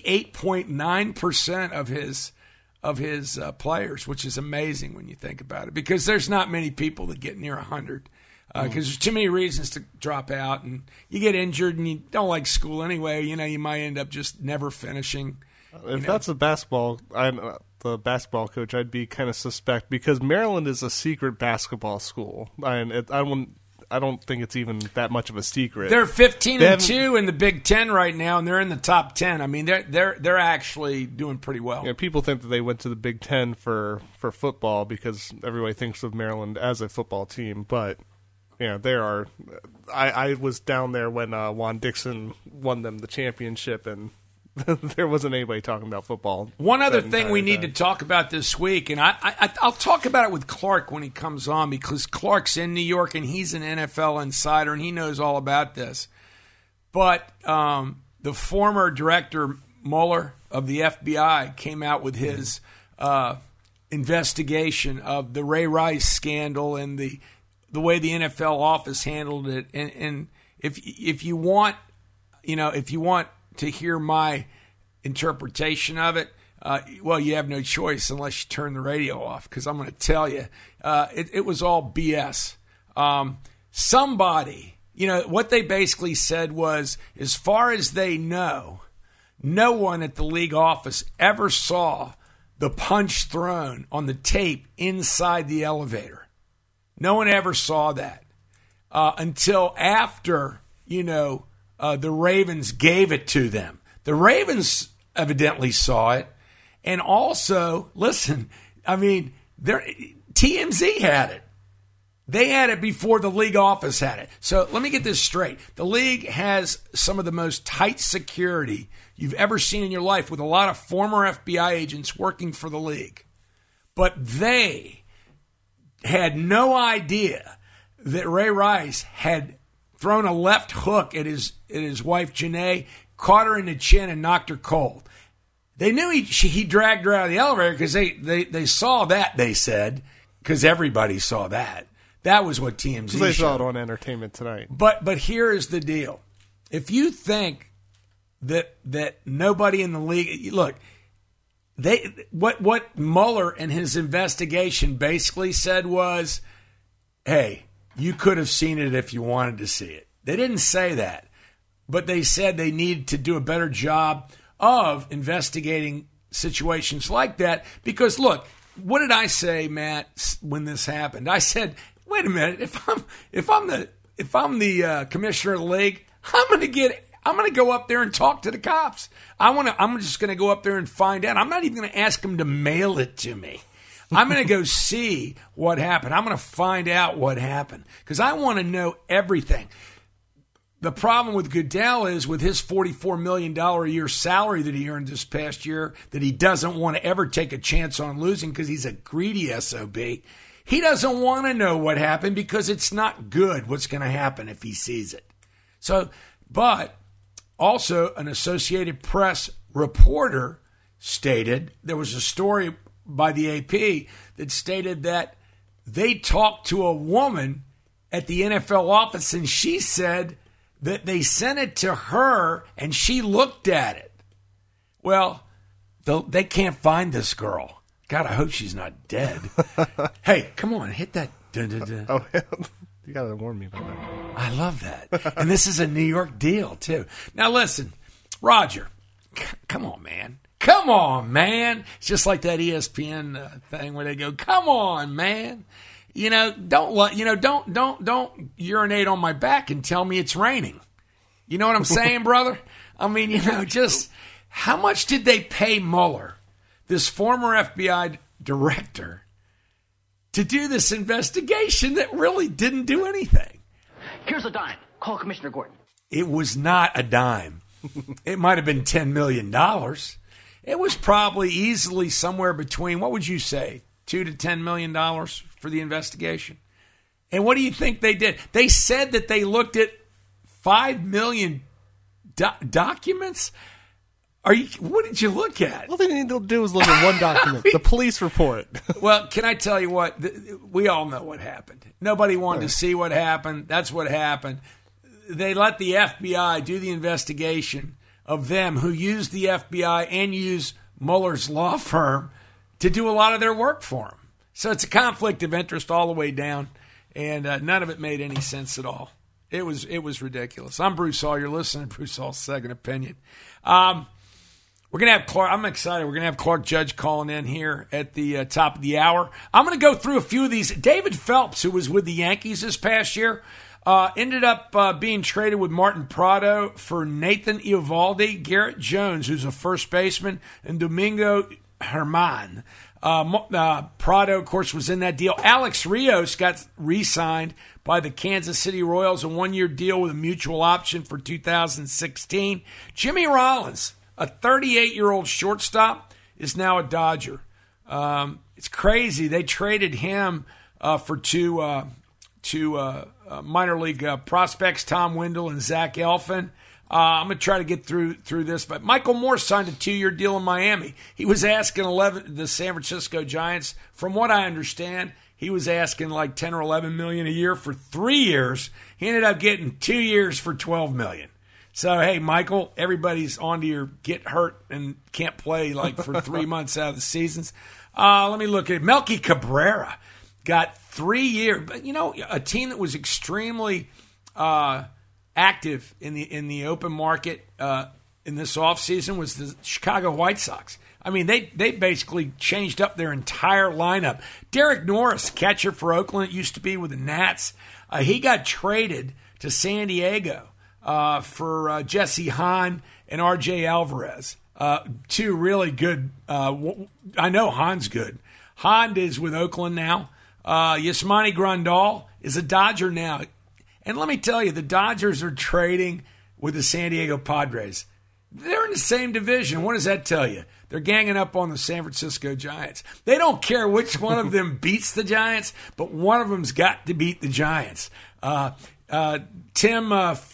98.9% of his players, which is amazing when you think about it, because there's not many people that get near 100. Because there's too many reasons to drop out, and you get injured, and you don't like school anyway. You might end up just never finishing. If that's the basketball coach, I'd be kind of suspect, because Maryland is a secret basketball school. I don't think it's even that much of a secret. They're 15-2 in the Big Ten right now, and they're in the top 10. I mean, they're actually doing pretty well. Yeah, people think that they went to the Big Ten for football because everybody thinks of Maryland as a football team, but. Yeah, they are. I was down there when Juan Dixon won them the championship, and there wasn't anybody talking about football. One other thing we need to talk about this week, and I'll talk about it with Clark when he comes on, because Clark's in New York, and he's an NFL insider, and he knows all about this. But the former director, Mueller, of the FBI came out with his investigation of the Ray Rice scandal and the way the NFL office handled it, and if you want to hear my interpretation of it, well, you have no choice unless you turn the radio off, because I'm going to tell you, it was all BS. Somebody, what they basically said was, as far as they know, no one at the league office ever saw the punch thrown on the tape inside the elevator. No one ever saw that until after, the Ravens gave it to them. The Ravens evidently saw it. And also, listen, I mean, TMZ had it. They had it before the league office had it. So let me get this straight. The league has some of the most tight security you've ever seen in your life, with a lot of former FBI agents working for the league. But they had no idea that Ray Rice had thrown a left hook at his wife Janae, caught her in the chin, and knocked her cold. They knew he dragged her out of the elevator because they saw that, they said, because everybody saw that. That was what TMZ they showed. saw it on Entertainment Tonight. But here is the deal. If you think that nobody in the league, look, what Mueller and his investigation basically said was, hey, you could have seen it if you wanted to see it. They didn't say that, but they said they needed to do a better job of investigating situations like that. Because look, what did I say, Matt, when this happened? I said, wait a minute, if I'm the commissioner of the league, I'm going to go up there and talk to the cops. I'm just going to go up there and find out. I'm not even going to ask them to mail it to me. I'm going to go see what happened. I'm going to find out what happened because I want to know everything. The problem with Goodell is, with his $44 million a year salary that he earned this past year, that he doesn't want to ever take a chance on losing because he's a greedy SOB. He doesn't want to know what happened because it's not good what's going to happen if he sees it. So, but also an Associated Press reporter stated, there was a story by the AP that stated that they talked to a woman at the NFL office and she said that they sent it to her and she looked at it. Well, they can't find this girl. God, I hope she's not dead. Hey, come on, hit that. Oh, you got to warn me about that. I love that. And this is a New York deal, too. Now, listen, Roger, come on, man. Come on, man. It's just like that ESPN thing where they go, come on, man. Don't urinate on my back and tell me it's raining. You know what I'm saying, brother? I mean, just How much did they pay Mueller, this former FBI director, to do this investigation that really didn't do anything? Here's a dime. Call Commissioner Gordon. It was not a dime. It might have been $10 million. It was probably easily somewhere between, what would you say, $2 to $10 million for the investigation. And what do you think they did? They said that they looked at 5 million documents. What did you look at? All they need to do is look at one document, the police report. Well, can I tell you what? We all know what happened. Nobody wanted to see what happened. That's what happened. They let the FBI do the investigation of them, who used the FBI and used Mueller's law firm to do a lot of their work for them. So it's a conflict of interest all the way down, and none of it made any sense at all. It was ridiculous. I'm Bruce Hall. You're listening to Bruce Hall's Second Opinion. We're going to have Clark. I'm excited. We're going to have Clark Judge calling in here at the top of the hour. I'm going to go through a few of these. David Phelps, who was with the Yankees this past year, ended up being traded with Martin Prado for Nathan Eovaldi, Garrett Jones, who's a first baseman, and Domingo Germán. Prado, of course, was in that deal. Alex Rios got re-signed by the Kansas City Royals, a one-year deal with a mutual option for 2016. Jimmy Rollins, a 38-year-old shortstop, is now a Dodger. It's crazy. They traded him for two minor league prospects, Tom Wendell and Zach Eflin. I'm going to try to get through this, but Michael Moore signed a 2-year deal in Miami. He was asking the San Francisco Giants, from what I understand, he was asking like $10 or $11 million a year for 3 years. He ended up getting 2 years for $12 million. So, hey, Michael, everybody's onto your get hurt and can't play like for 3 months out of the seasons. Let me look at it. Melky Cabrera got 3 years. But, you know, a team that was extremely active in the open market in this offseason was the Chicago White Sox. I mean, they basically changed up their entire lineup. Derek Norris, catcher for Oakland, used to be with the Nats. He got traded to San Diego for Jesse Hahn and R.J. Alvarez. Two really good. I know Hahn's good. Hahn is with Oakland now. Yasmani Grandal is a Dodger now. And let me tell you, the Dodgers are trading with the San Diego Padres. They're in the same division. What does that tell you? They're ganging up on the San Francisco Giants. They don't care which one of them beats the Giants, but one of them's got to beat the Giants. Tim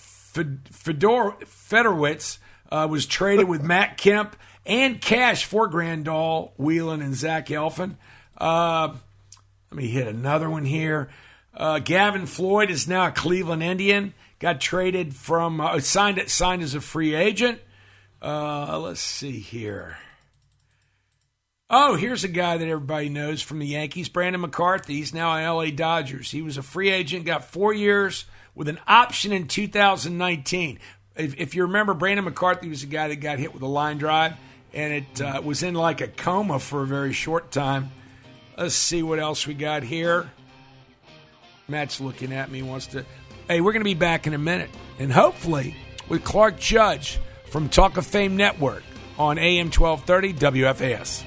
Fedorowicz was traded with Matt Kemp and cash for Grandal, Whelan, and Zach Eflin. Let me hit another one here. Gavin Floyd is now a Cleveland Indian. Got traded from signed as a free agent. Let's see here. Oh, here's a guy that everybody knows from the Yankees, Brandon McCarthy. He's now an LA Dodgers. He was a free agent, got 4 years with an option in 2019. If you remember, Brandon McCarthy was a guy that got hit with a line drive, and it was in like a coma for a very short time. Let's see what else we got here. Matt's looking at me, wants to... Hey, we're going to be back in a minute, and hopefully with Clark Judge from Talk of Fame Network on AM 1230 WFAS.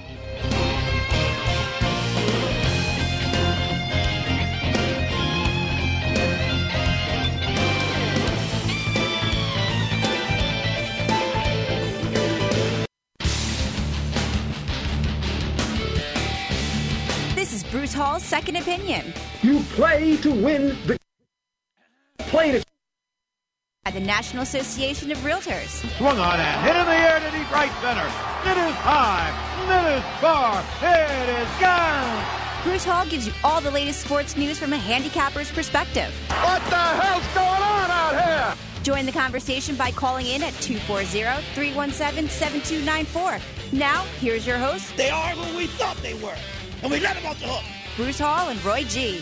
Bruce Hall's Second Opinion. You play to win the play to At the National Association of Realtors. Swung on and hit in the air to deep right center. It is high. It is far. It is gone. Bruce Hall gives you all the latest sports news from a handicapper's perspective. What the hell's going on out here? Join the conversation by calling in at 240-317-7294. Now, here's your host, They are who we thought they were, and we let them off the hook. Bruce Hall and Roy G.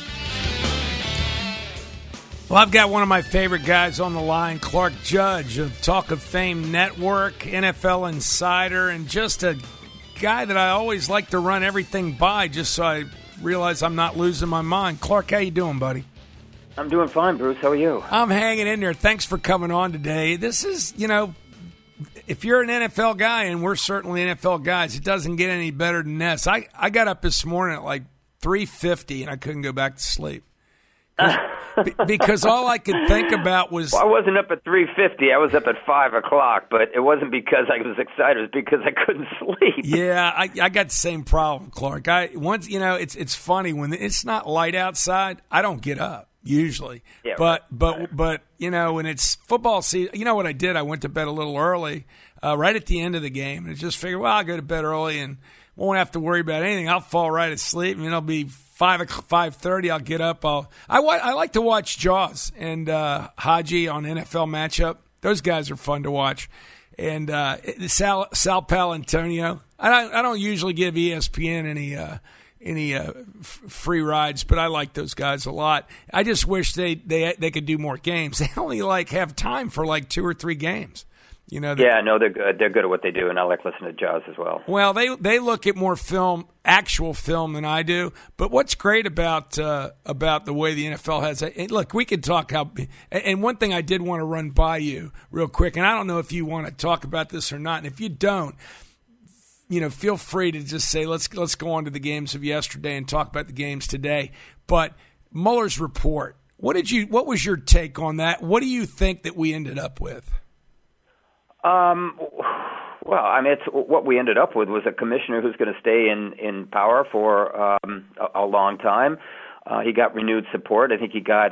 Well, I've got one of my favorite guys on the line, Clark Judge of Talk of Fame Network, NFL Insider, and just a guy that I always like to run everything by just so I realize I'm not losing my mind. Clark, how you doing, buddy? I'm doing fine, Bruce. How are you? I'm hanging in there. Thanks for coming on today. This is, if you're an NFL guy, and we're certainly NFL guys, it doesn't get any better than this. I got up this morning at like 3:50 and I couldn't go back to sleep. Because all I could think about was... Well, I wasn't up at 3:50. I was up at 5 o'clock, but it wasn't because I was excited. It was because I couldn't sleep. Yeah, I got the same problem, Clark. It's funny. When it's not light outside, I don't get up, usually. Yeah, but when it's football season, you know what I did? I went to bed a little early, right at the end of the game, and just figured, well, I'll go to bed early and won't have to worry about anything. I'll fall right asleep, and it'll be 5:30. I'll get up. I like to watch Jaws and Haji on NFL Matchup. Those guys are fun to watch. And Sal Palantonio. I don't usually give ESPN any free rides, but I like those guys a lot. I just wish they could do more games. They only have time for 2 or 3 games. They're good. They're good at what they do, and I like listening to Jaws as well. Well, they look at more actual film than I do. But what's great about the way the NFL has it, look, we could talk and one thing I did want to run by you real quick, and I don't know if you want to talk about this or not, and if you don't, feel free to just say let's go on to the games of yesterday and talk about the games today. But Mueller's report, what was your take on that? What do you think that we ended up with? Well, I mean, it's what we ended up with was a commissioner who's going to stay in power for a long time. He got renewed support. I think he got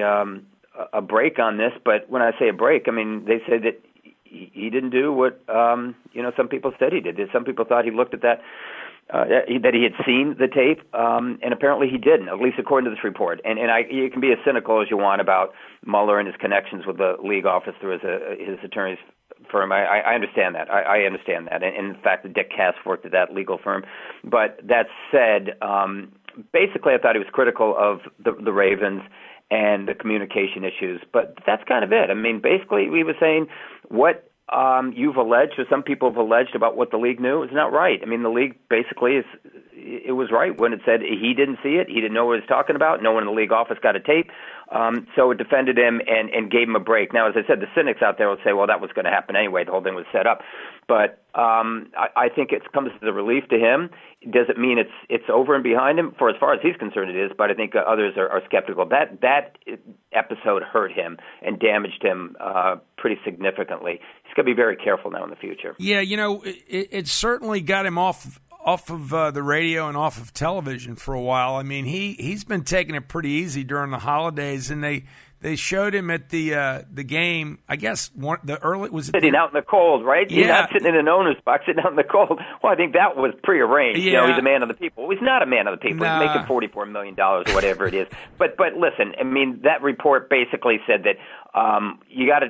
a break on this. But when I say a break, I mean they said that he didn't do what some people said he did. Some people thought he looked at that. That he had seen the tape, and apparently he didn't, at least according to this report. And you can be as cynical as you want about Mueller and his connections with the league office through his attorney's firm. I understand that. I understand that. And in fact, Dick Cass worked at that legal firm. But that said, basically I thought he was critical of the Ravens and the communication issues. But that's kind of it. I mean, basically he was saying what you've alleged, or some people have alleged about what the league knew, is not right. I mean, the league basically it was right when it said he didn't see it, he didn't know what he was talking about, no one in the league office got a tape, so it defended him and gave him a break. Now, as I said, the cynics out there will say, well, that was going to happen anyway, the whole thing was set up. But I think it comes as a relief to him. Does it mean it's over and behind him? For as far as he's concerned, it is, but I think others are skeptical. That episode hurt him and damaged him pretty significantly. He's got to be very careful now in the future. Yeah, it certainly got him off of the radio and off of television for a while. I mean, he's been taking it pretty easy during the holidays, and they showed him at the game. I guess sitting out in the cold, right? Yeah. He's not sitting in an owner's box, sitting out in the cold. Well, I think that was prearranged. Yeah. He's a man of the people. Well, he's not a man of the people. Nah. He's making $44 million or whatever it is. But listen, I mean, that report basically said that you got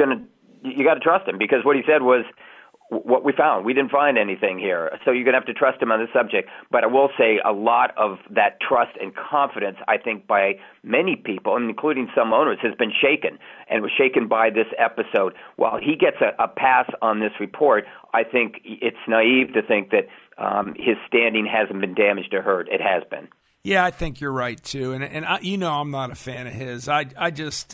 to trust him, because what he said was, what we found, we didn't find anything here. So you're going to have to trust him on this subject. But I will say a lot of that trust and confidence, I think, by many people, including some owners, has been shaken, and was shaken by this episode. While he gets a pass on this report, I think it's naive to think that his standing hasn't been damaged or hurt. It has been. Yeah, I think you're right, too. And I'm not a fan of his. I just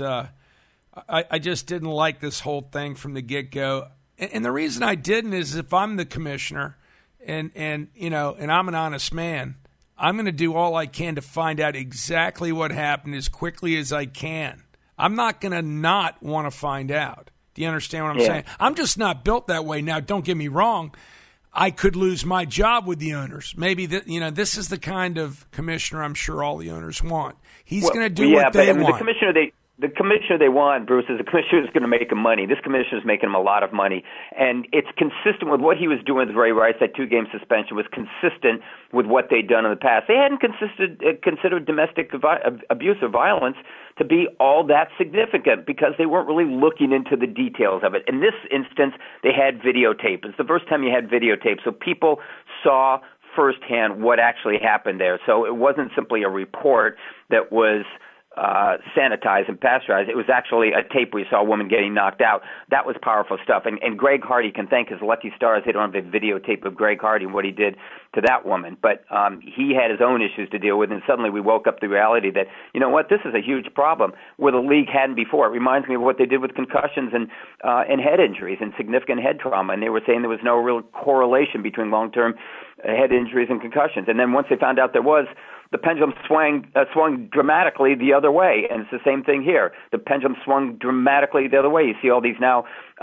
didn't like this whole thing from the get-go. And the reason I didn't is if I'm the commissioner and I'm an honest man, I'm going to do all I can to find out exactly what happened as quickly as I can. I'm not going to not want to find out. Do you understand what I'm saying? I'm just not built that way. Now, don't get me wrong. I could lose my job with the owners. Maybe this is the kind of commissioner I'm sure all the owners want. He's going to do what they want. The commissioner they want, Bruce, is a commissioner who's going to make him money. This commissioner is making him a lot of money. And it's consistent with what he was doing with Ray Rice. That 2-game suspension was consistent with what they'd done in the past. They hadn't considered domestic abuse or violence to be all that significant, because they weren't really looking into the details of it. In this instance, they had videotape. It's the first time you had videotape, so people saw firsthand what actually happened there. So it wasn't simply a report that was sanitized and pasteurized. It was actually a tape where you saw a woman getting knocked out. That was powerful stuff. And Greg Hardy can thank his lucky stars. They don't have the videotape of Greg Hardy and what he did to that woman. But he had his own issues to deal with, and suddenly we woke up to the reality that, you know what, this is a huge problem where the league hadn't before. It reminds me of what they did with concussions and head injuries and significant head trauma. And they were saying there was no real correlation between long-term head injuries and concussions. And then once they found out there was, the pendulum swung dramatically the other way, and it's the same thing here. The pendulum swung dramatically the other way. You see all these now,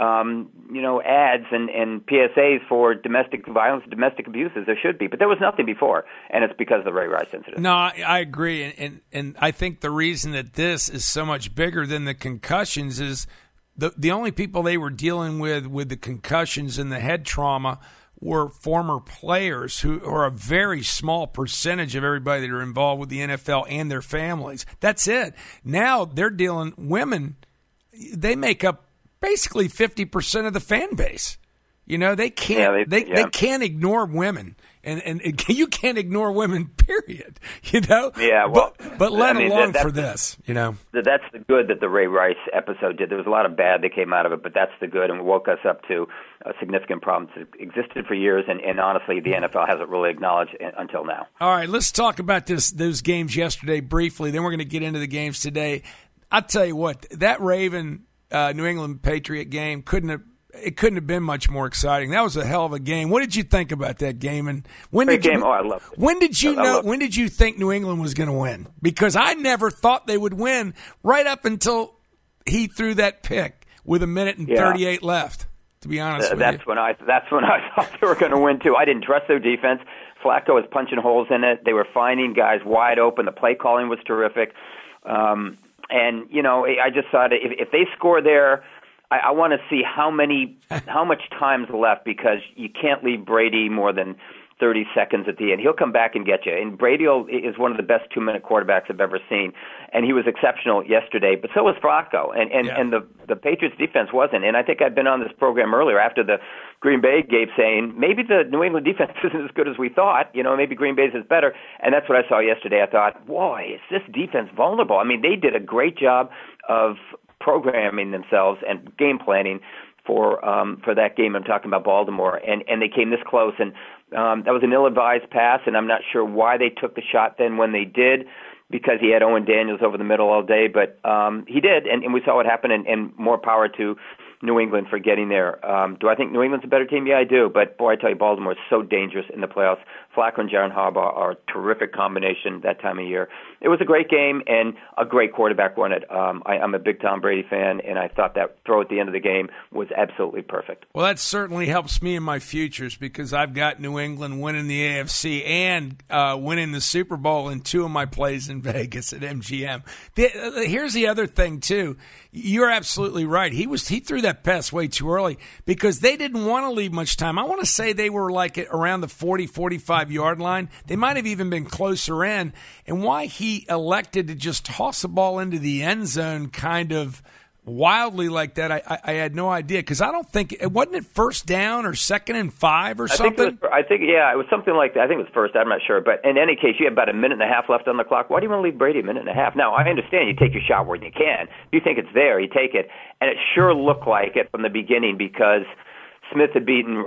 ads and PSAs for domestic violence, domestic abuses. There should be, but there was nothing before, and it's because of the Ray Rice incident. No, I agree, and I think the reason that this is so much bigger than the concussions is the only people they were dealing with the concussions and the head trauma were former players who are a very small percentage of everybody that are involved with the NFL and their families. That's it. Now they're dealing women. They make up basically 50% of the fan base. You know, they can't they can't ignore women, and you can't ignore women. Period. You know. Yeah. Well, but let alone for this. You know. That's the good that the Ray Rice episode did. There was a lot of bad that came out of it, but that's the good, and it woke us up to significant problems that existed for years, and honestly, the NFL hasn't really acknowledged until now. All right, let's talk about those games yesterday briefly. Then we're going to get into the games today. I'll tell you what, that Raven New England Patriot game couldn't have been much more exciting. That was a hell of a game. What did you think about that game? And when Great did game. you? Oh, I loved it. When did you know? When did you think New England was going to win? Because I never thought they would win right up until he threw that pick with 1:38 left. To be honest with you, that's when I thought they were going to win too. I didn't trust their defense. Flacco was punching holes in it. They were finding guys wide open. The play calling was terrific. And you know, I just thought if they score there, I want to see how much time's left, because you can't leave Brady more than 30 seconds at the end. He'll come back and get you. And Brady is one of the best 2-minute quarterbacks I've ever seen. And he was exceptional yesterday, but so was Flacco. And the Patriots defense wasn't. And I think I'd been on this program earlier after the Green Bay game saying maybe the New England defense isn't as good as we thought. You know, maybe Green Bay's is better. And that's what I saw yesterday. I thought, boy, is this defense vulnerable? I mean, they did a great job of programming themselves and game planning for that game. I'm talking about Baltimore, and they came this close, and that was an ill-advised pass, and I'm not sure why they took the shot then when they did, because he had Owen Daniels over the middle all day, but he did, and we saw what happened, and more power to New England for getting there. Do I think New England's a better team? Yeah, I do, but boy, I tell you, Baltimore is so dangerous in the playoffs. Flacco and John Harbaugh are a terrific combination that time of year. It was a great game, and a great quarterback won it. I'm a big Tom Brady fan, and I thought that throw at the end of the game was absolutely perfect. Well, that certainly helps me in my futures, because I've got New England winning the AFC and winning the Super Bowl in 2 of my plays in Vegas at MGM. Here's the other thing, too. You're absolutely right. He threw that pass way too early because they didn't want to leave much time. I want to say they were like around the 40, 45-yard line. They might have even been closer in. And why he elected to just toss the ball into the end zone kind of wildly like that, I had no idea, because I don't think it wasn't it first down or 2nd and 5 or something. I think it was something like that. I think it was first. I'm not sure, but in any case, you have about 1.5 minutes left on the clock. Why do you want to leave Brady 1.5 minutes? Now, I understand you take your shot where you can. If you think it's there, you take it, and it sure looked like it from the beginning, because Smith had beaten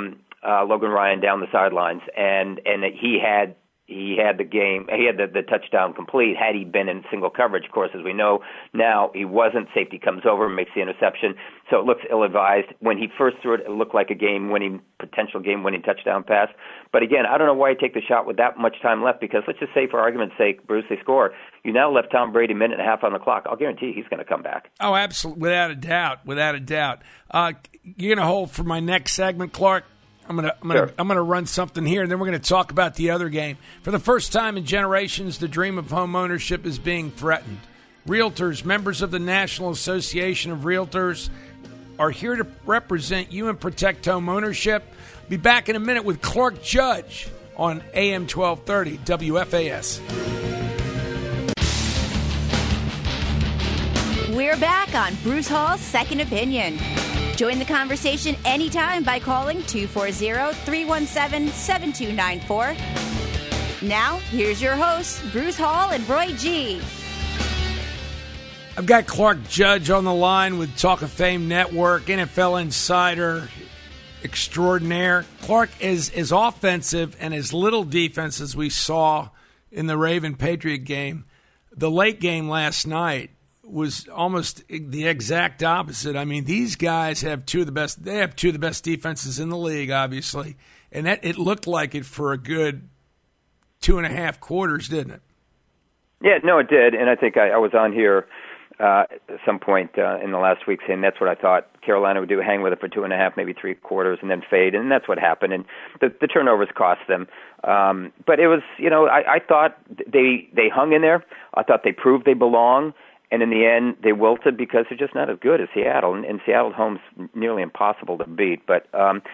Logan Ryan down the sidelines, and he had the game. He had the touchdown complete. Had he been in single coverage, of course, as we know now, he wasn't. Safety comes over and makes the interception. So it looks ill-advised. When he first threw it, it looked like a potential game-winning touchdown pass. But again, I don't know why he take the shot with that much time left, because let's just say, for argument's sake, Bruce, they score. You now left Tom Brady 1.5 minutes on the clock. I'll guarantee you he's going to come back. Oh, absolutely, without a doubt. You're going to hold for my next segment, Clark? I'm gonna run something here, and then we're going to talk about the other game. For the first time in generations, the dream of home ownership is being threatened. Realtors, members of the National Association of Realtors, are here to represent you and protect home ownership. Be back in a minute with Clark Judge on AM 1230 WFAS. We're back on Bruce Hall's Second Opinion. Join the conversation anytime by calling 240-317-7294. Now, here's your hosts, Bruce Hall and Roy G. I've got Clark Judge on the line with Talk of Fame Network, NFL insider extraordinaire. Clark, is as offensive and as little defense as we saw in the Raven-Patriot game, the late game last night was almost the exact opposite. I mean, these guys have two of the best defenses in the league, obviously, and that it looked like it for a good 2.5 quarters, didn't it? Yeah, no, it did, and I think I was on here at some point in the last week saying that's what I thought Carolina would do, hang with it for 2.5, maybe 3 quarters, and then fade, and that's what happened, and the turnovers cost them. But it was, I thought they hung in there. I thought they proved they belong, and in the end, they wilted because they're just not as good as Seattle, and Seattle at home's nearly impossible to beat. But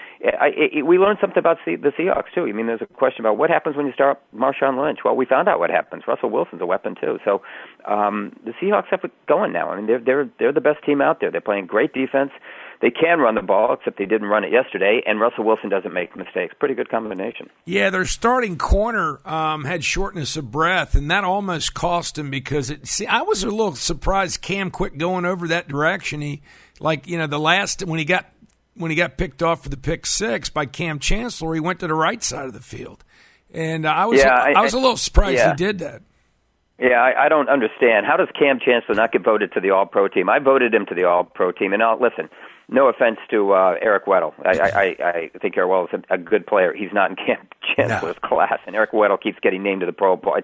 we learned something about the Seahawks, too. I mean, there's a question about what happens when you start Marshawn Lynch. Well, we found out what happens. Russell Wilson's a weapon, too. So the Seahawks have it going now. I mean, they're the best team out there. They're playing great defense. They can run the ball, except they didn't run it yesterday, and Russell Wilson doesn't make mistakes. Pretty good combination. Yeah, their starting corner had shortness of breath, and that almost cost him because I was a little surprised Cam quit going over that direction. When he got picked off for the pick 6 by Cam Chancellor, he went to the right side of the field, and I was a little surprised he did that. Yeah, I don't understand. How does Cam Chancellor not get voted to the All-Pro team? I voted him to the All-Pro team, and listen. No offense to Eric Weddle. I think Eric Weddle is a good player. He's not in Cam Chancellor's class, and Eric Weddle keeps getting named to the Pro Bowl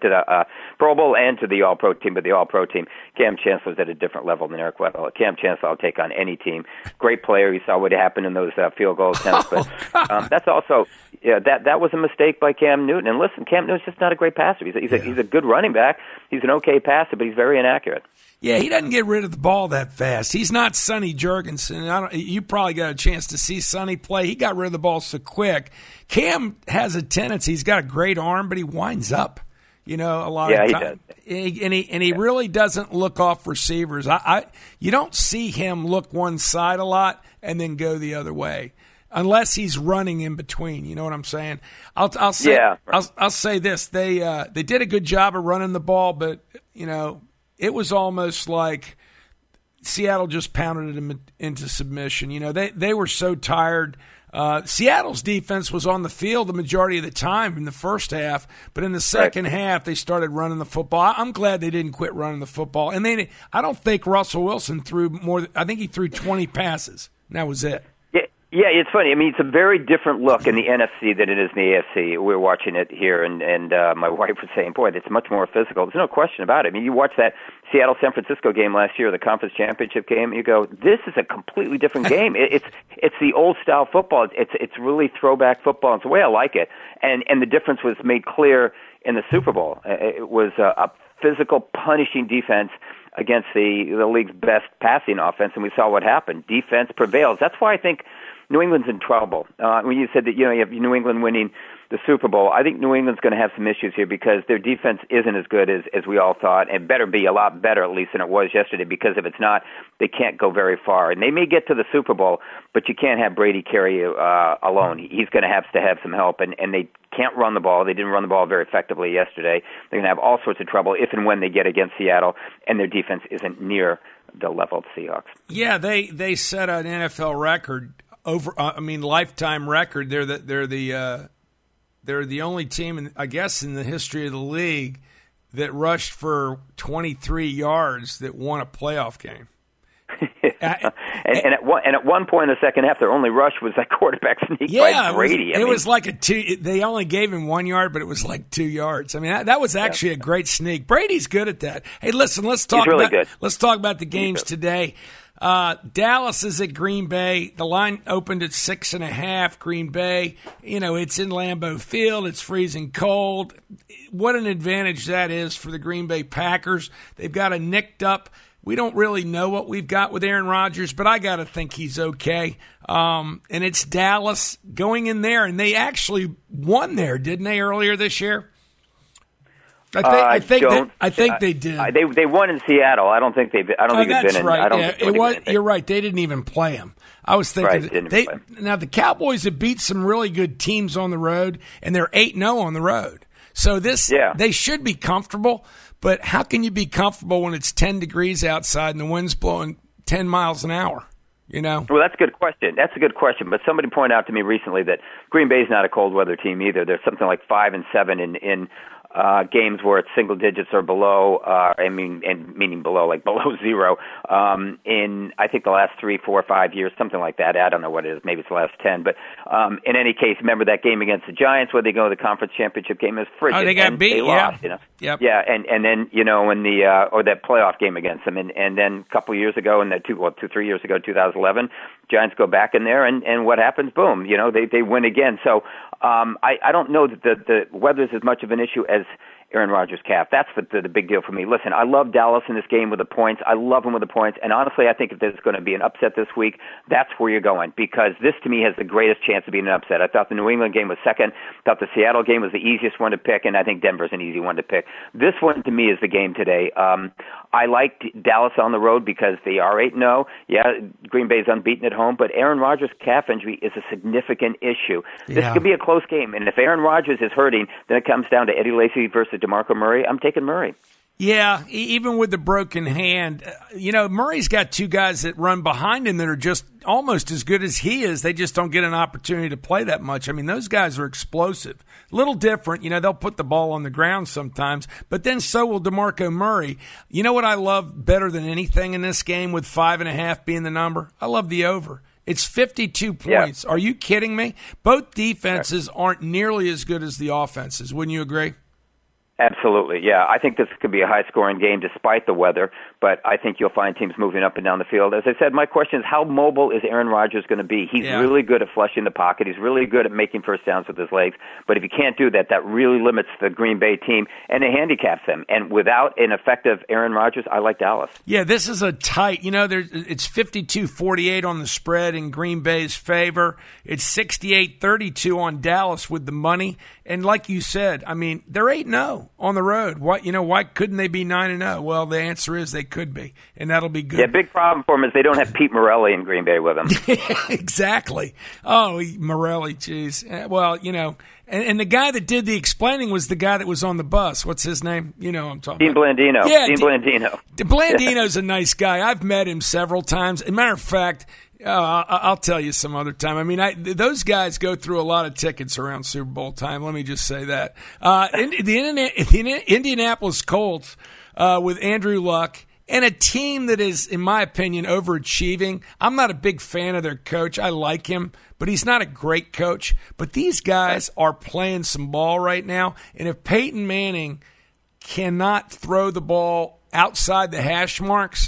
and to the All-Pro team, but the All-Pro team. Cam Chancellor's at a different level than Eric Weddle. Cam Chancellor I'll take on any team. Great player. You saw what happened in those field goal attempts, but that's also that was a mistake by Cam Newton. And listen, Cam Newton's just not a great passer. He's a good running back. He's an okay passer, but he's very inaccurate. Yeah, he doesn't get rid of the ball that fast. He's not Sonny Jurgensen. You probably got a chance to see Sonny play. He got rid of the ball so quick. Cam has a tendency. He's got a great arm, but he winds up. A lot of time. He really doesn't look off receivers. You don't see him look one side a lot and then go the other way, unless he's running in between. You know what I'm saying? I'll say this: they did a good job of running the ball, but it was almost like Seattle just pounded them into submission. They were so tired. Seattle's defense was on the field the majority of the time in the first half, but in the second half they started running the football. I'm glad they didn't quit running the football. And I don't think Russell Wilson threw more. I think he threw 20 passes, and that was it. Yeah, it's funny. I mean, it's a very different look in the NFC than it is in the AFC. We were watching it here, and my wife was saying, boy, it's much more physical. There's no question about it. I mean, you watch that Seattle-San Francisco game last year, the conference championship game, and you go, this is a completely different game. It's the old-style football. It's really throwback football. It's the way I like it. And the difference was made clear in the Super Bowl. It was a physical, punishing defense against the league's best passing offense, and we saw what happened. Defense prevails. That's why I think New England's in trouble. When you said that you have New England winning the Super Bowl, I think New England's going to have some issues here because their defense isn't as good as we all thought, and better be a lot better at least than it was yesterday, because if it's not, they can't go very far. And they may get to the Super Bowl, but you can't have Brady carry you alone. He's going to have some help, and they can't run the ball. They didn't run the ball very effectively yesterday. They're going to have all sorts of trouble if and when they get against Seattle, and their defense isn't near the level of the Seahawks. Yeah, they set an NFL record. Lifetime record. They're the only team, I guess, in the history of the league that rushed for 23 yards that won a playoff game. and at one point in the second half, their only rush was that quarterback sneak by Brady. It was like a 2. They only gave him 1 yard, but it was like 2 yards. I mean, that was actually a great sneak. Brady's good at that. Hey, listen, let's talk about the games today. Dallas is at Green Bay. The line opened at 6.5. Green Bay, it's in Lambeau Field. It's freezing cold. What an advantage that is for the Green Bay Packers. They've got a nicked up. We don't really know what we've got with Aaron Rodgers, but I got to think he's okay. And it's Dallas going in there, and they actually won there, didn't they, earlier this year? I think they did. They won in Seattle. I don't think they've been in. Right. You're right. They didn't even play them. I was thinking now the Cowboys have beat some really good teams on the road, and they're 8-0 on the road. So they should be comfortable. But how can you be comfortable when it's 10 degrees outside and the wind's blowing 10 miles an hour? You know? Well, that's a good question. That's a good question. But somebody pointed out to me recently that Green Bay's not a cold weather team either. There's something like 5 and 7 in games where it's single digits or below. Meaning below, like below zero. In I think the last 3, 4, 5 years, something like that. I don't know what it is. Maybe it's the last 10. But in any case, remember that game against the Giants where they go to the conference championship game is frigid. Oh, they got beat. They lost. You know? Yep. Yeah, and then in the or that playoff game against them, and then a couple years ago, in the 3 years ago, 2011, Giants go back in there, and what happens? Boom, they win again. So I don't know that the weather is as much of an issue as Aaron Rodgers' calf. That's the big deal for me. Listen, I love Dallas in this game with the points. I love him with the points. And honestly, I think if there's going to be an upset this week, that's where you're going, because this to me has the greatest chance of being an upset. I thought the New England game was second. I thought the Seattle game was the easiest one to pick, and I think Denver's an easy one to pick. This one to me is the game today. I liked Dallas on the road because they are 8-0. Yeah, Green Bay's unbeaten at home, but Aaron Rodgers' calf injury is a significant issue. This could be a close game, and if Aaron Rodgers is hurting, then it comes down to Eddie Lacy versus DeMarco Murray. I'm taking Murray. Yeah, even with the broken hand, Murray's got two guys that run behind him that are just almost as good as he is. They just don't get an opportunity to play that much. I mean, those guys are explosive. A little different. They'll put the ball on the ground sometimes, but then so will DeMarco Murray. You know what I love better than anything in this game, with 5.5 being the number? I love the over. It's 52 points. Yeah. Are you kidding me? Both defenses aren't nearly as good as the offenses. Wouldn't you agree? Absolutely, yeah. I think this could be a high-scoring game despite the weather, but I think you'll find teams moving up and down the field. As I said, my question is, how mobile is Aaron Rodgers going to be? He's really good at flushing the pocket. He's really good at making first downs with his legs, but if you can't do that, that really limits the Green Bay team, and it handicaps them. And without an effective Aaron Rodgers, I like Dallas. Yeah, this is a tight, it's 52-48 on the spread in Green Bay's favor. It's 68-32 on Dallas with the money. And like you said, I mean, they're 8-0 on the road. Why couldn't they be 9-0? Well, the answer is they could be, and that'll be good. Yeah, big problem for them is they don't have Pete Morelli in Green Bay with them. Exactly. Oh, Morelli, geez. Well, and the guy that did the explaining was the guy that was on the bus. What's his name? I'm talking Dean about. Blandino. Yeah, Dean Blandino. Blandino's a nice guy. I've met him several times. As a matter of fact, I'll tell you some other time. I mean, those guys go through a lot of tickets around Super Bowl time. Let me just say that. The Indianapolis Colts with Andrew Luck and a team that is, in my opinion, overachieving. I'm not a big fan of their coach. I like him, but he's not a great coach. But these guys are playing some ball right now. And if Peyton Manning cannot throw the ball outside the hash marks,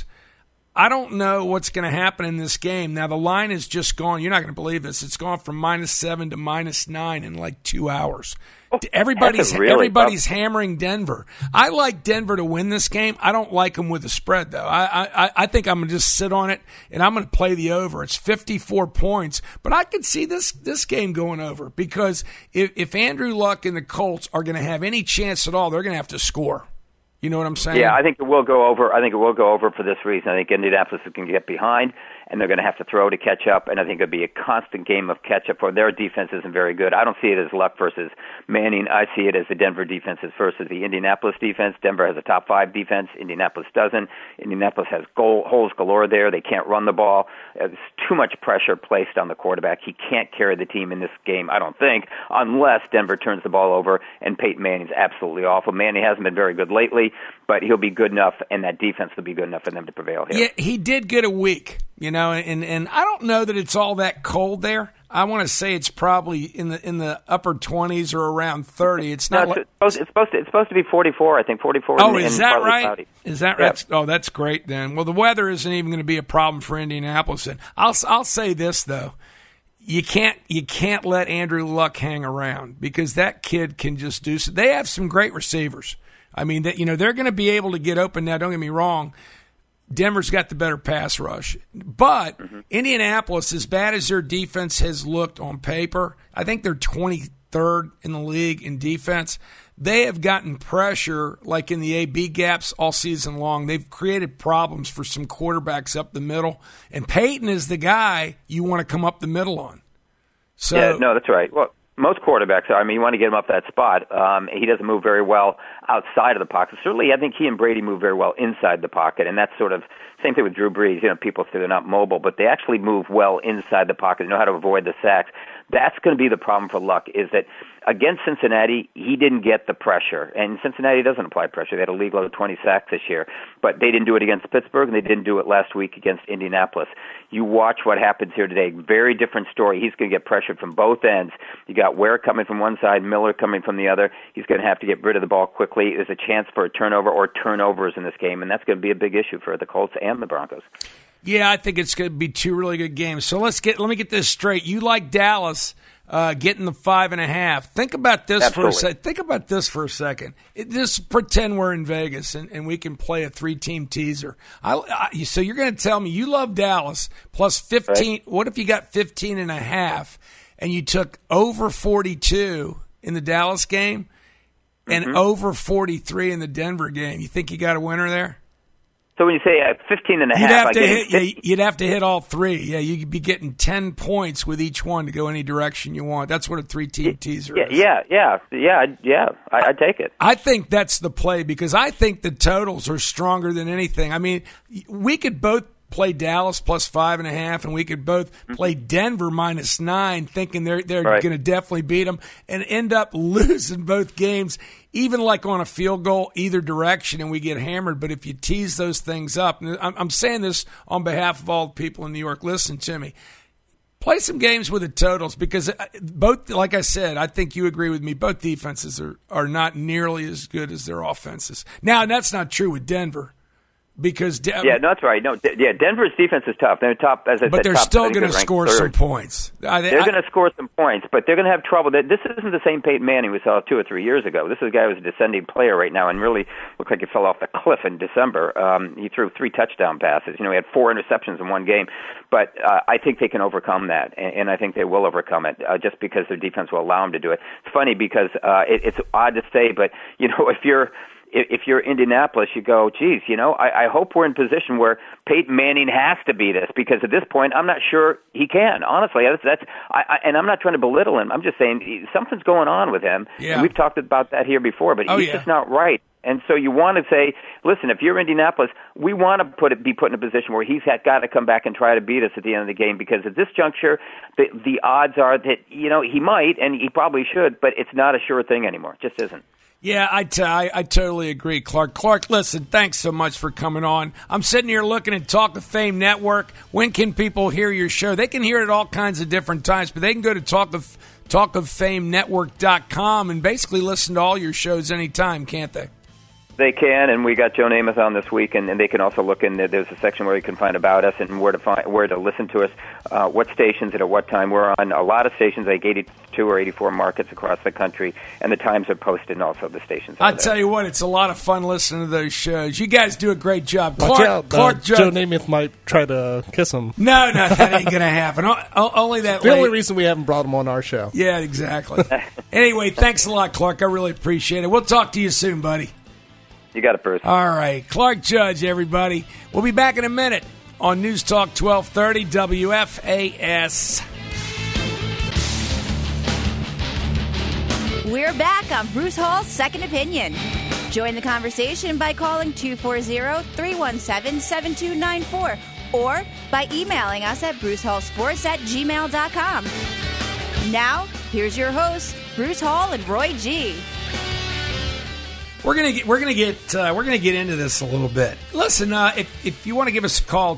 I don't know what's going to happen in this game. Now, the line has just gone. You're not going to believe this. It's gone from -7 to -9 in like 2 hours. Everybody's hammering Denver. I like Denver to win this game. I don't like them with the spread, though. I think I'm going to just sit on it, and I'm going to play the over. It's 54 points. But I could see this game going over, because if Andrew Luck and the Colts are going to have any chance at all, they're going to have to score. You know what I'm saying? Yeah, I think it will go over. I think it will go over for this reason. I think Indianapolis can get behind, and they're going to have to throw to catch up, and I think it'll be a constant game of catch-up. For their defense isn't very good. I don't see it as Luck versus Manning. I see it as the Denver defense versus the Indianapolis defense. Denver has a top 5 defense. Indianapolis doesn't. Indianapolis has holes galore there. They can't run the ball. There's too much pressure placed on the quarterback. He can't carry the team in this game, I don't think, unless Denver turns the ball over, and Peyton Manning's absolutely awful. Manning hasn't been very good lately, but he'll be good enough, and that defense will be good enough for them to prevail here. Yeah, he did get a week, and I don't know that it's all that cold there. I want to say it's probably in the upper 20s or around 30. It's not. It's supposed to be 44. I think 44. Oh, is that right? Cloudy. Is that right? Yep. Oh, that's great then. Well, the weather isn't even going to be a problem for Indianapolis. And I'll say this though. You can't let Andrew Luck hang around, because that kid can just do so. They have some great receivers. I mean, they're going to be able to get open now. Don't get me wrong. Denver's got the better pass rush. But Indianapolis, as bad as their defense has looked on paper, I think they're 23rd in the league in defense. They have gotten pressure like in the AB gaps all season long. They've created problems for some quarterbacks up the middle. And Peyton is the guy you want to come up the middle on. So, yeah, no, that's right. Well, Most quarterbacks are. I mean, you want to get him up that spot. He doesn't move very well outside of the pocket. Certainly, I think he and Brady move very well inside the pocket, and that's sort of same thing with Drew Brees. People say they're not mobile, but they actually move well inside the pocket. They know how to avoid the sacks. That's going to be the problem for Luck, is that against Cincinnati, he didn't get the pressure. And Cincinnati doesn't apply pressure. They had a league low of 20 sacks this year. But they didn't do it against Pittsburgh, and they didn't do it last week against Indianapolis. You watch what happens here today. Very different story. He's going to get pressured from both ends. You got Ware coming from one side, Miller coming from the other. He's going to have to get rid of the ball quickly. There's a chance for a turnover or turnovers in this game, and that's going to be a big issue for the Colts and the Broncos. Yeah, I think it's going to be two really good games. So let me get this straight. You like Dallas getting the 5.5. Think about this Absolutely. for a second. Think about this for a second. Just pretend we're in Vegas and we can play a 3-team teaser. So you're going to tell me you love Dallas plus 15. Right. What if you got 15.5 and you took over 42 in the Dallas game and over 43 in the Denver game? You think you got a winner there? So when you say 15.5, you'd have to hit all three. Yeah, you'd be getting 10 points with each one to go any direction you want. That's what a 3-team teaser is. Yeah. I'd take it. I think that's the play because I think the totals are stronger than anything. I mean, we could both play Dallas plus 5.5, and we could both play Denver minus 9, thinking they're right. going to definitely beat them, and end up losing both games, even like on a field goal either direction, and we get hammered. But if you tease those things up, and I'm saying this on behalf of all the people in New York, listen to me. Play some games with the totals because both, like I said, I think you agree with me, both defenses are not nearly as good as their offenses. Now, that's not true with Denver. Because that's right. No, Denver's defense is tough. They're top, as I said. But they're still going to score some points. They're going to score some points, but they're going to have trouble. This isn't the same Peyton Manning we saw 2 or 3 years ago. This is a guy who's a descending player right now, and really looked like he fell off the cliff in December. He threw 3 touchdown passes. He had 4 interceptions in one game. But I think they can overcome that, and I think they will overcome it just because their defense will allow them to do it. It's funny because it's odd to say, but if you're Indianapolis, you go, geez, I hope we're in position where Peyton Manning has to beat us, because at this point, I'm not sure he can. Honestly, and I'm not trying to belittle him. I'm just saying something's going on with him. Yeah. And we've talked about that here before, but he's just not right. And so you want to say, listen, if you're Indianapolis, we want to be put in a position where he's got to come back and try to beat us at the end of the game, because at this juncture, the odds are that he might, and he probably should, but it's not a sure thing anymore. It just isn't. Yeah, I totally agree, Clark. Clark, listen, thanks so much for coming on. I'm sitting here looking at Talk of Fame Network. When can people hear your show? They can hear it at all kinds of different times, but they can go to talkoffamenetwork.com and basically listen to all your shows anytime, can't they? They can, and we got Joe Namath on this week, and they can also look in there. There's a section where you can find about us and where to listen to us, what stations and at what time. We're on a lot of stations, like 82 or 84 markets across the country, and the times are posted, and also the stations. I tell you what, it's a lot of fun listening to those shows. You guys do a great job. Clark Joe Namath might try to kiss him. No, that ain't going to happen. Only that. The only reason we haven't brought him on our show. Yeah, exactly. Anyway, thanks a lot, Clark. I really appreciate it. We'll talk to you soon, buddy. You got it, Bruce. All right. Clark Judge, everybody. We'll be back in a minute on News Talk 1230 WFAS. We're back on Bruce Hall's Second Opinion. Join the conversation by calling 240-317-7294 or by emailing us at brucehallsports@gmail.com. Now, here's your hosts, Bruce Hall and Roy G. We're gonna get into this a little bit. Listen, if you want to give us a call,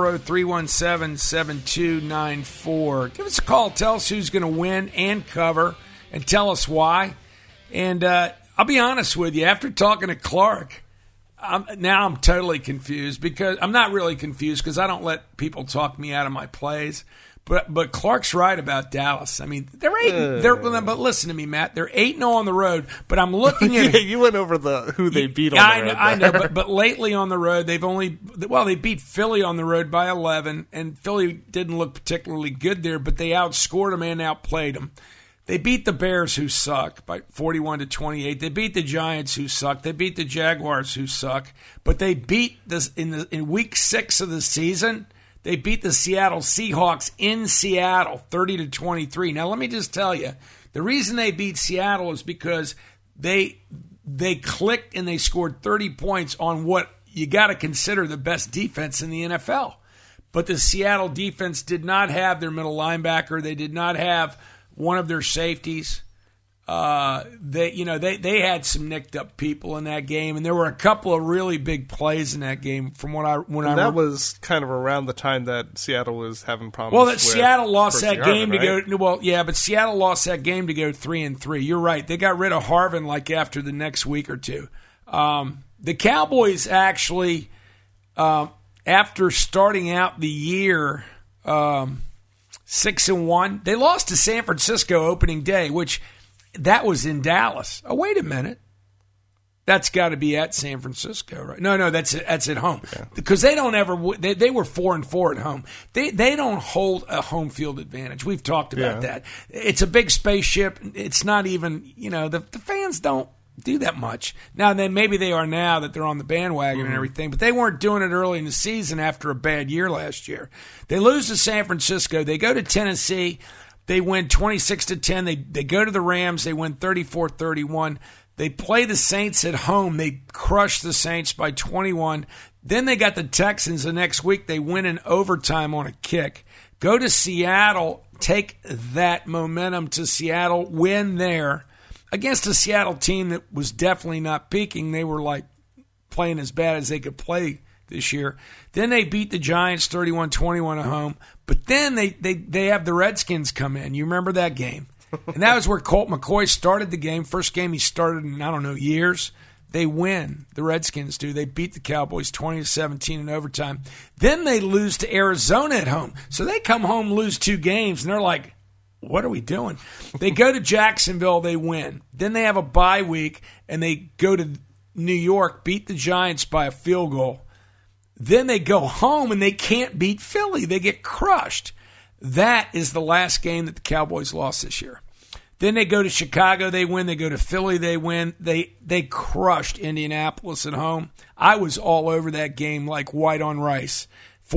240-317-7294. Give us a call. Tell us who's going to win and cover, and tell us why. And I'll be honest with you. After talking to Clark, I'm totally confused, because I'm not really confused because I don't let people talk me out of my plays. But Clark's right about Dallas. I mean, but listen to me, Matt. They're 8-0 on the road. But I'm looking at you went over who they beat on the road. I know. But lately on the road, they beat Philly on the road by 11, and Philly didn't look particularly good there. But they outscored them and outplayed them. They beat the Bears, who suck, by 41-28. They beat the Giants, who suck. They beat the Jaguars, who suck. But they beat this in week 6 of the season. They beat the Seattle Seahawks in Seattle 30-23. Now, let me just tell you, the reason they beat Seattle is because they clicked and they scored 30 points on what you got to consider the best defense in the NFL. But the Seattle defense did not have their middle linebacker. They did not have one of their safeties. They had some nicked up people in that game, and there were a couple of really big plays in that game. That was kind of around the time that Seattle was having problems. Well, Seattle lost that game to go. Well, yeah, but Seattle lost that game to go 3-3. You're right. They got rid of Harvin like after the next week or two. The Cowboys actually, after starting out the year 6-1, they lost to San Francisco opening day, which. That was in Dallas. Oh, wait a minute. That's got to be at San Francisco, right? No, that's at home. Because they don't ever they were 4-4 at home. They don't hold a home field advantage. We've talked about that. It's a big spaceship. It's not even, the fans don't do that much. Now then maybe they are now that they're on the bandwagon and everything, but they weren't doing it early in the season after a bad year last year. They lose to San Francisco. They go to Tennessee. They win 26-10. They go to the Rams. They win 34-31. They play the Saints at home. They crush the Saints by 21. Then they got the Texans the next week. They win in overtime on a kick. Go to Seattle. Take that momentum to Seattle. Win there against a Seattle team that was definitely not peaking. They were like playing as bad as they could play this year. Then they beat the Giants 31-21 at home. But then they have the Redskins come in. You remember that game? And that was where Colt McCoy started the game. First game he started in, years. They win. The Redskins do. They beat the Cowboys 20-17 in overtime. Then they lose to Arizona at home. So they come home, lose 2 games, and they're like, what are we doing? They go to Jacksonville, they win. Then they have a bye week, and they go to New York, beat the Giants by a field goal. Then they go home and they can't beat Philly. They get crushed. That is the last game that the Cowboys lost this year. Then they go to Chicago, they win. They go to Philly, they win. They crushed Indianapolis at home. I was all over that game like white on rice.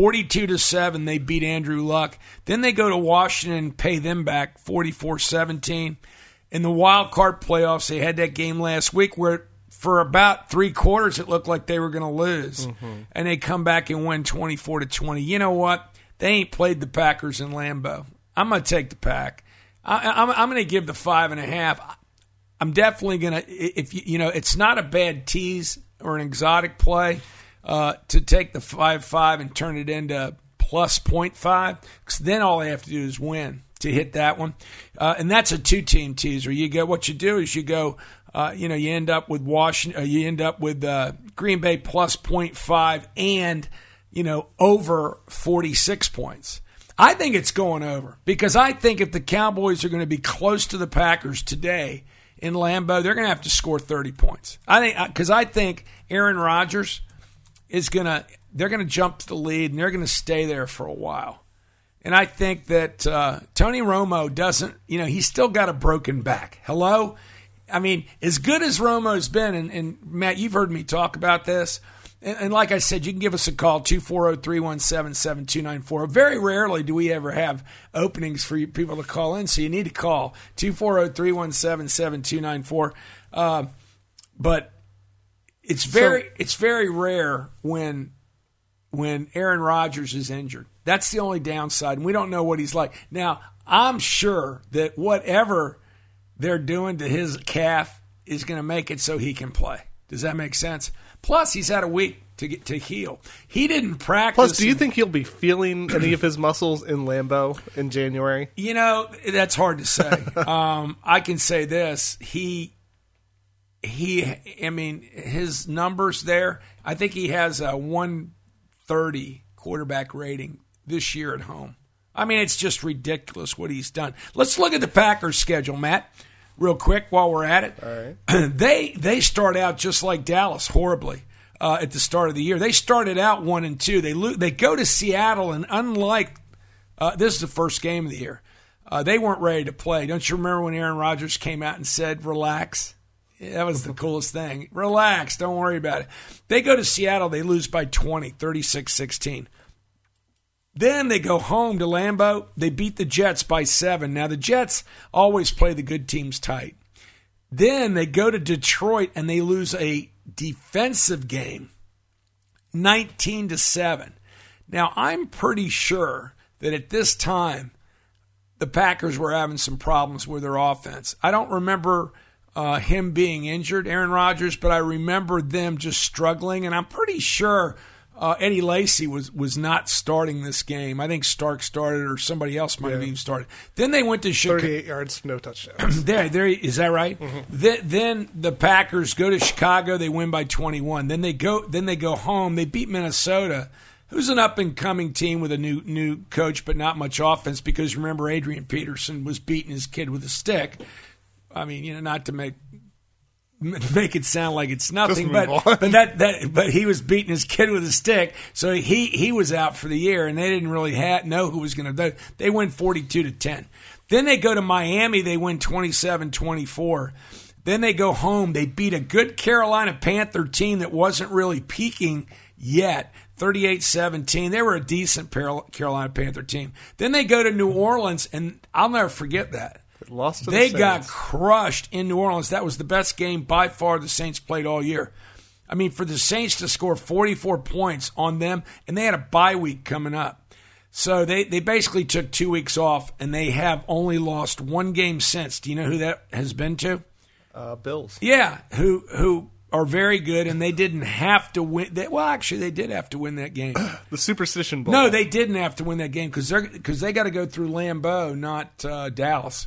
42-7, they beat Andrew Luck. Then they go to Washington and pay them back 44-17. In the wild card playoffs, they had that game last week where for about 3 quarters, it looked like they were going to lose. And they come back and win 24-20. You know what? They ain't played the Packers in Lambeau. I'm going to take the Pack. I'm going to give the 5.5. I'm definitely going to, it's not a bad tease or an exotic play to take the 5.5 and turn it into plus 0.5. Because then all they have to do is win to hit that one. And that's a 2-team teaser. What you do is you go, you end up with Washington. You end up with Green Bay plus 0.5 and over 46 points. I think it's going over because I think if the Cowboys are going to be close to the Packers today in Lambeau, they're going to have to score 30 points. I think Aaron Rodgers they're going to jump to the lead and they're going to stay there for a while. And I think that Tony Romo doesn't. He's still got a broken back. Hello. I mean, as good as Romo's been, and Matt, you've heard me talk about this, and like I said, you can give us a call, 240-317-7294. Very rarely do we ever have openings for you people to call in, so you need to call, 240-317-7294. But it's very rare when Aaron Rodgers is injured. That's the only downside, and we don't know what he's like. Now, I'm sure that whatever they're doing to his calf is going to make it so he can play. Does that make sense? Plus, he's had a week to heal. He didn't practice. Plus, do you think he'll be feeling any of his muscles in Lambeau in January? That's hard to say. I can say this. His numbers there, I think he has a 130 quarterback rating this year at home. I mean, it's just ridiculous what he's done. Let's look at the Packers' schedule, Matt, real quick while we're at it. All right. They start out just like Dallas, horribly, at the start of the year. They started out 1-2. They go to Seattle, and unlike this is the first game of the year, they weren't ready to play. Don't you remember when Aaron Rodgers came out and said, relax? Yeah, that was the coolest thing. Relax. Don't worry about it. They go to Seattle. They lose by 20, 36-16. Then they go home to Lambeau. They beat the Jets by 7. Now, the Jets always play the good teams tight. Then they go to Detroit and they lose a defensive game, 19-7. Now, I'm pretty sure that at this time, the Packers were having some problems with their offense. I don't remember him being injured, Aaron Rodgers, but I remember them just struggling, and I'm pretty sure Eddie Lacy was not starting this game. I think Stark started, or somebody else might have even started. Then they went to Chicago. 38 yards, no touchdowns. There, is that right? Mm-hmm. Then the Packers go to Chicago. They win by 21. Then they go home. They beat Minnesota, who's an up-and-coming team with a new coach, but not much offense, because remember, Adrian Peterson was beating his kid with a stick. I mean, not to make it sound like it's nothing, but he was beating his kid with a stick, so he was out for the year, and they didn't really know who was going to do. They win 42-10. Then they go to Miami. They win 27-24. Then they go home. They beat a good Carolina Panther team that wasn't really peaking yet, 38-17. They were a decent Carolina Panther team. Then they go to New Orleans, and I'll never forget that. They got crushed in New Orleans. That was the best game by far the Saints played all year. I mean, for the Saints to score 44 points on them, and they had a bye week coming up. So they basically took 2 weeks off, and they have only lost one game since. Do you know who that has been to? Bills. Yeah, who are very good, and they didn't have to win. Actually, they did have to win that game. The Superstition Bowl. No, they didn't have to win that game because they got to go through Lambeau, not Dallas.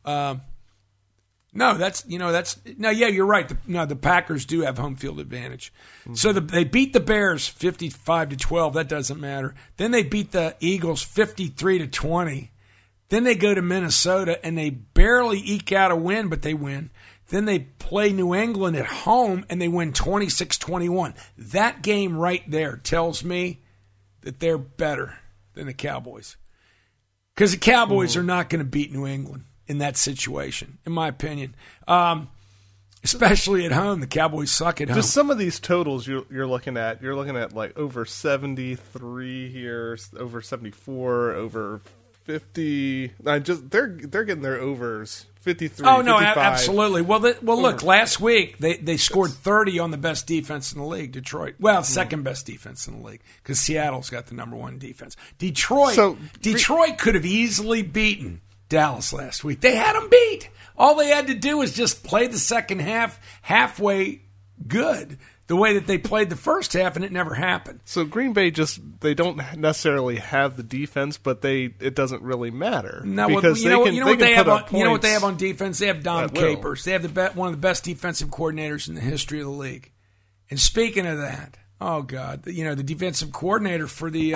You're right. The Packers do have home field advantage. Mm-hmm. So they beat the Bears 55-12. That doesn't matter. Then they beat the Eagles 53-20. Then they go to Minnesota and they barely eke out a win, but they win. Then they play New England at home and they win 26-21. That game right there tells me that they're better than the Cowboys, because the Cowboys are not going to beat New England in that situation, in my opinion. Especially at home, the Cowboys suck at home. Just some of these totals you're looking at like over 73 here, over 74, over 50. They're getting their overs. 53. Oh no, 55. absolutely. Well, look, last week they scored 30 on the best defense in the league, Detroit. Well, second best defense in the league, because Seattle's got the number one defense. Detroit could have easily beaten Dallas last week. They had them beat. All they had to do was just play the second half halfway good, the way that they played the first half, and it never happened. So Green Bay they don't necessarily have the defense, but it doesn't really matter. No, you know what they have on defense? They have Dom Capers. They have one of the best defensive coordinators in the history of the league. And speaking of that, oh God, the defensive coordinator for the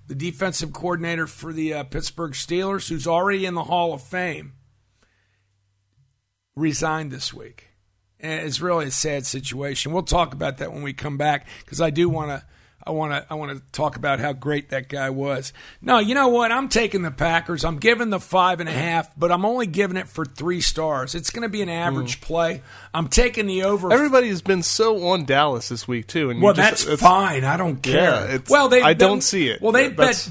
Pittsburgh Steelers, who's already in the Hall of Fame, resigned this week. And it's really a sad situation. We'll talk about that when we come back, because I want to talk about how great that guy was. No, you know what? I'm taking the Packers. I'm giving the 5.5, but I'm only giving it for 3 stars. It's going to be an average play. I'm taking the over. Everybody has been so on Dallas this week too, and that's fine. I don't care. Yeah, I don't see it. Well, they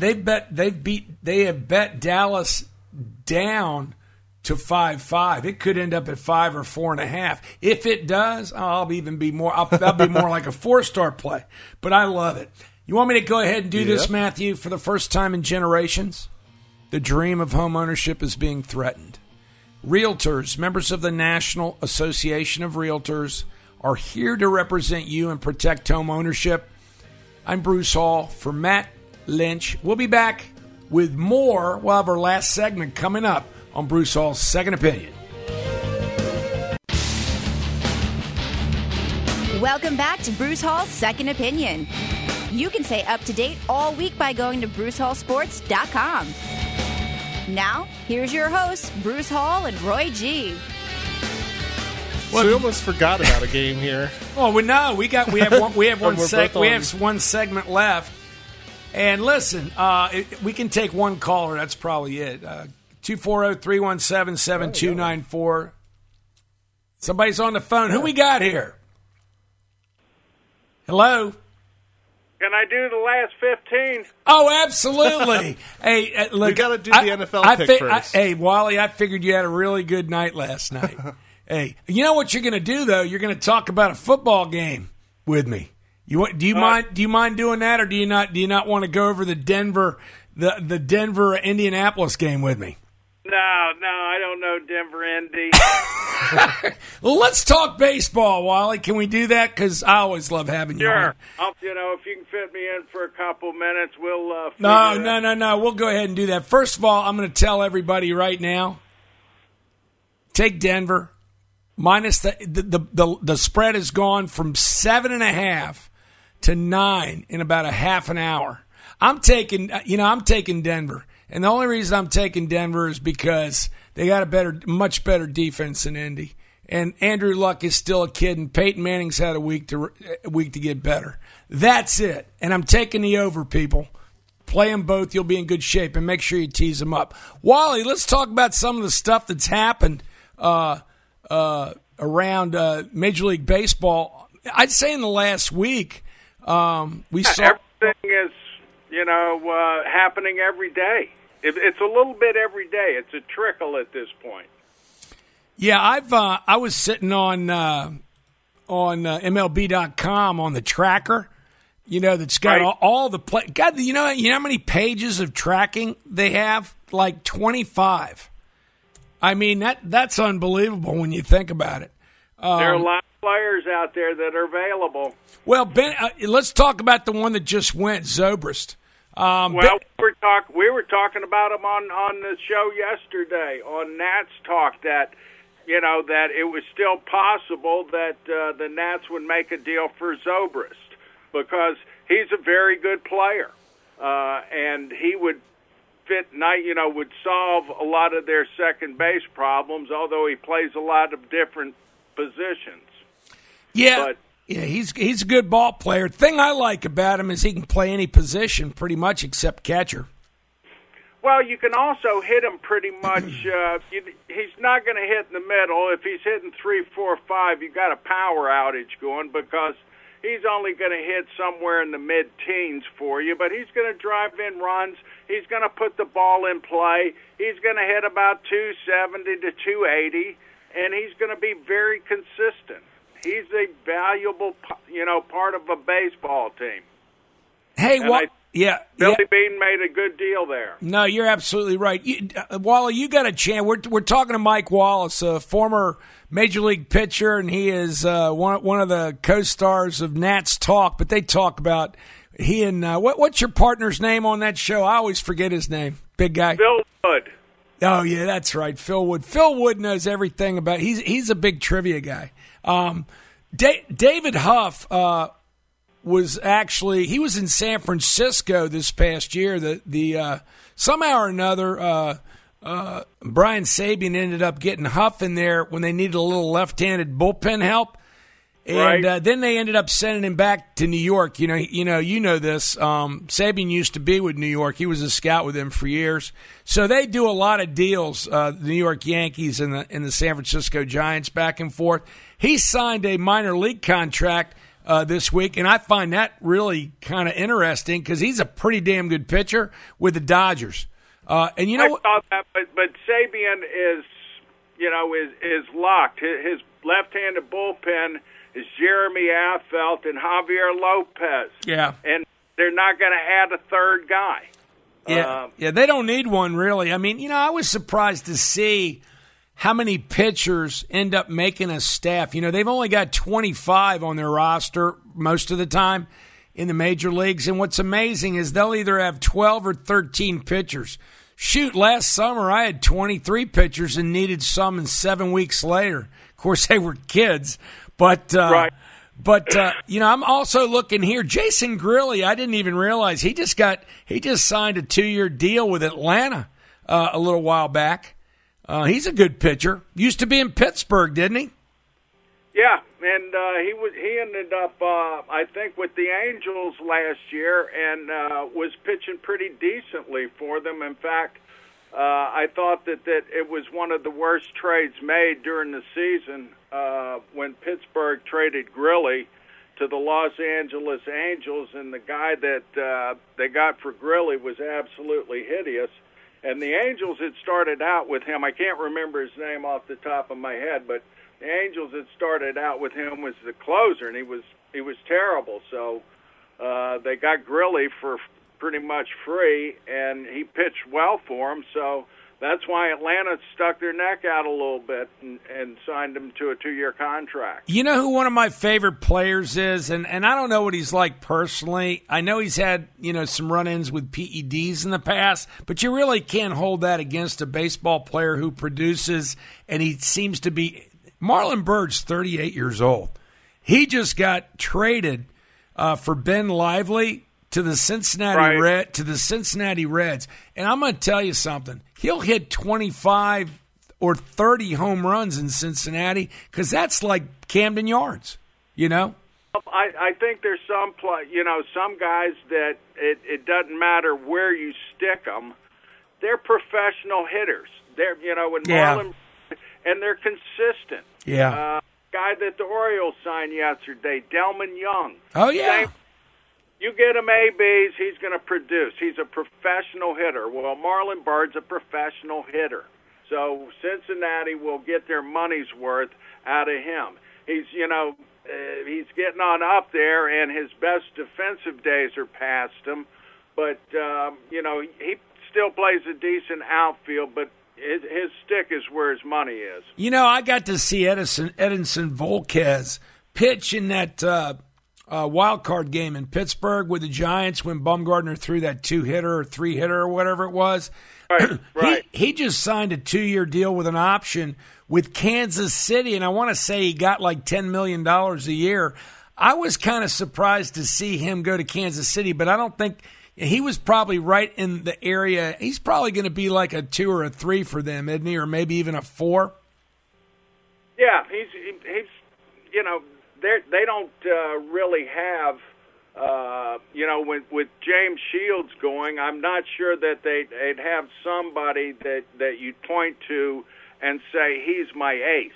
have bet Dallas down to 5.5. It could end up at 5 or 4.5. If it does, I'll be more like a 4-star play. But I love it. You want me to go ahead and do this, Matthew? For the first time in generations, the dream of home ownership is being threatened. Realtors, members of the National Association of Realtors, are here to represent you and protect home ownership. I'm Bruce Hall for Matt Lynch. We'll be back with more. We'll have our last segment coming up on Bruce Hall's Second Opinion. Welcome back to Bruce Hall's Second Opinion. You can stay up to date all week by going to BruceHallSports.com. Now, here's your hosts, Bruce Hall and Roy G. So we almost forgot about a game here. Oh, we have one segment left. And listen, we can take one caller. That's probably it. 240-317-7294. Somebody's on the phone. Who we got here? Hello? Can I do the last 15? Oh, absolutely. Hey, look, we got to do the NFL pick first. Hey, Wally, I figured you had a really good night last night. Hey, you know what you're going to do though? You're going to talk about a football game with me. Do you mind doing that, or do you not want to go over the Denver Indianapolis game with me? No, I don't know Denver, Indy. Well, let's talk baseball, Wally. Can we do that? Because I always love having you on. Sure. If you can fit me in for a couple minutes, we'll. No. We'll go ahead and do that. First of all, I'm going to tell everybody right now. Take Denver. Minus the spread has gone from 7.5 to 9 in about a half an hour. I'm taking Denver. And the only reason I'm taking Denver is because they got a much better defense than Indy. And Andrew Luck is still a kid, and Peyton Manning's had a week to get better. That's it. And I'm taking the over, people. Play them both. You'll be in good shape, and make sure you tease them up. Wally, let's talk about some of the stuff that's happened around Major League Baseball. I'd say in the last week, we saw everything is happening every day. It's a little bit every day. It's a trickle at this point. Yeah, I was sitting on MLB.com on the tracker. That's got all the play. God, you know how many pages of tracking they have? Like 25. I mean, that's unbelievable when you think about it. There are a lot of players out there that are available. Well, Ben, let's talk about the one that just went, Zobrist. We were talking about him on the show yesterday on Nats Talk that it was still possible that the Nats would make a deal for Zobrist because he's a very good player, and he would would solve a lot of their second base problems, although he plays a lot of different positions. Yeah. Yeah, he's a good ball player. The thing I like about him is he can play any position pretty much except catcher. Well, you can also hit him pretty much. He's not going to hit in the middle. If he's hitting 3, 4, 5, you got a power outage going because he's only going to hit somewhere in the mid-teens for you. But he's going to drive in runs. He's going to put the ball in play. He's going to hit about 270 to 280, and he's going to be very consistent. He's a valuable, part of a baseball team. Hey, Billy Beane made a good deal there. No, you're absolutely right. Wally, you got a chance. We're talking to Mike Wallace, a former Major League pitcher, and he is one of the co-stars of Nats Talk. But they talk about he and what's your partner's name on that show? I always forget his name. Big guy. Phil Wood. Oh yeah, that's right, Phil Wood. Phil Wood knows everything about. He's a big trivia guy. David Huff was in San Francisco this past year. The somehow or another Brian Sabian ended up getting Huff in there when they needed a little left-handed bullpen help, and then they ended up sending him back to New York. You know this. Sabian used to be with New York. He was a scout with them for years. So they do a lot of deals. The New York Yankees and the San Francisco Giants back and forth. He signed a minor league contract this week, and I find that really kind of interesting because he's a pretty damn good pitcher with the Dodgers. And you know I saw that, but Sabian is locked. His left-handed bullpen is Jeremy Affeldt and Javier Lopez. Yeah, and they're not going to add a third guy. Yeah, they don't need one really. I mean, I was surprised to see how many pitchers end up making a staff. They've only got 25 on their roster most of the time in the major leagues. And what's amazing is they'll either have 12 or 13 pitchers. Shoot, last summer I had 23 pitchers and needed some, and 7 weeks later. Of course, they were kids. But, I'm also looking here. Jason Grilli, I didn't even realize he just signed a 2-year deal with Atlanta a little while back. He's a good pitcher. Used to be in Pittsburgh, didn't he? Yeah, and he ended up, I think, with the Angels last year and was pitching pretty decently for them. In fact, I thought that it was one of the worst trades made during the season when Pittsburgh traded Grilli to the Los Angeles Angels, and the guy that they got for Grilli was absolutely hideous. And the Angels had started out with him. I can't remember his name off the top of my head, but the Angels had started out with him as the closer, and he was terrible. So they got Grilli for pretty much free, and he pitched well for him. So that's why Atlanta stuck their neck out a little bit and signed him to a 2-year contract. You know who one of my favorite players is, and I don't know what he's like personally. I know he's had, some run-ins with PEDs in the past, but you really can't hold that against a baseball player who produces, and he seems to be – Marlon Byrd's 38 years old. He just got traded for Ben Lively to the Cincinnati Reds, and I'm going to tell you something. He'll hit 25 or 30 home runs in Cincinnati because that's like Camden Yards, I think there's some guys that it doesn't matter where you stick them. They're professional hitters. They're Marlon, and they're consistent. Yeah. Guy that the Orioles signed yesterday, Delman Young. Oh yeah. You get him ABs, he's going to produce. He's a professional hitter. Well, Marlon Byrd's a professional hitter. So Cincinnati will get their money's worth out of him. He's getting on up there, and his best defensive days are past him. But, he still plays a decent outfield, but his stick is where his money is. I got to see Edinson Volquez pitch in that wild card game in Pittsburgh with the Giants when Bumgarner threw that 2-hitter or 3-hitter or whatever it was. Right. He just signed a 2-year deal with an option with Kansas City, and I want to say he got like $10 million a year. I was kind of surprised to see him go to Kansas City, but I don't think he was probably right in the area. He's probably going to be like a 2 or a 3 for them, isn't he? Or maybe even a 4. Yeah, he's they don't really have, with James Shields going, I'm not sure that they'd have somebody that you'd point to and say, he's my ace.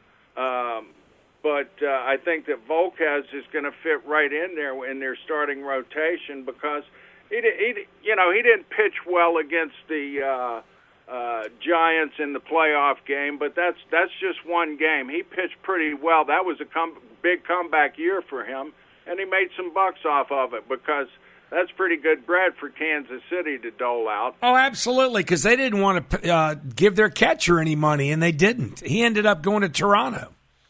But I think that Volquez is going to fit right in there in their starting rotation because he didn't pitch well against the Giants in the playoff game, but that's just one game. He pitched pretty well. That was a big comeback year for him, and he made some bucks off of it because that's pretty good bread for Kansas City to dole out. Oh, absolutely, because they didn't want to give their catcher any money, and they didn't. He ended up going to Toronto.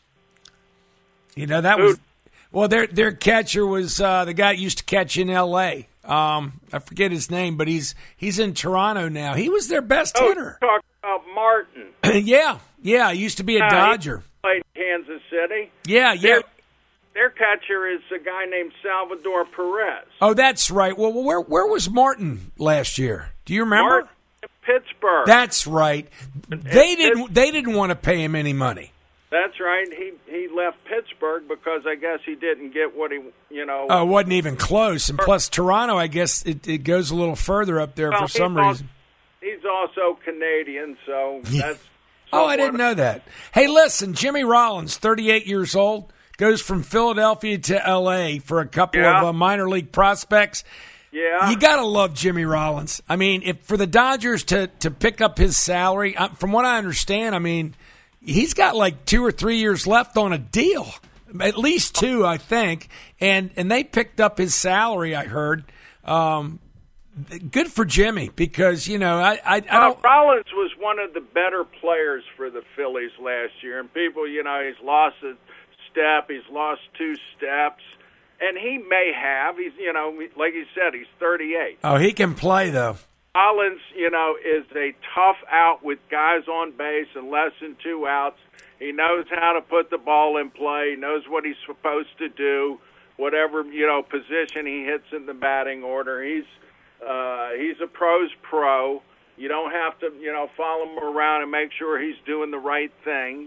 That was – well, their catcher was the guy that used to catch in L.A., I forget his name, but he's in Toronto now. He was their best hitter. You're talking about Martin. Yeah, he used to be a Dodger. He played Kansas City. Yeah. Their catcher is a guy named Salvador Perez. Oh, that's right. Well, where was Martin last year? Do you remember? Martin in Pittsburgh. That's right. They didn't want to pay him any money. That's right. He left Pittsburgh because I guess he didn't get what he, Oh, it wasn't even close. And plus, Toronto, I guess it goes a little further up there for some reason. He's also Canadian, so that's... Oh, I didn't know that. Hey, listen, Jimmy Rollins, 38 years old, goes from Philadelphia to L.A. for a couple of minor league prospects. Yeah. You got to love Jimmy Rollins. I mean, if for the Dodgers to pick up his salary, from what I understand, I mean... He's got like 2 or 3 years left on a deal, at least 2, I think. And they picked up his salary, I heard. Good for Jimmy because, I don't. Rollins was one of the better players for the Phillies last year. And people, he's lost a step, he's lost 2 steps. And he may have. He's, like you said, he's 38. Oh, he can play, though. Rollins, is a tough out with guys on base and less than 2 outs. He knows how to put the ball in play. He knows what he's supposed to do, whatever, position he hits in the batting order. He's a pro's pro. You don't have to, follow him around and make sure he's doing the right things.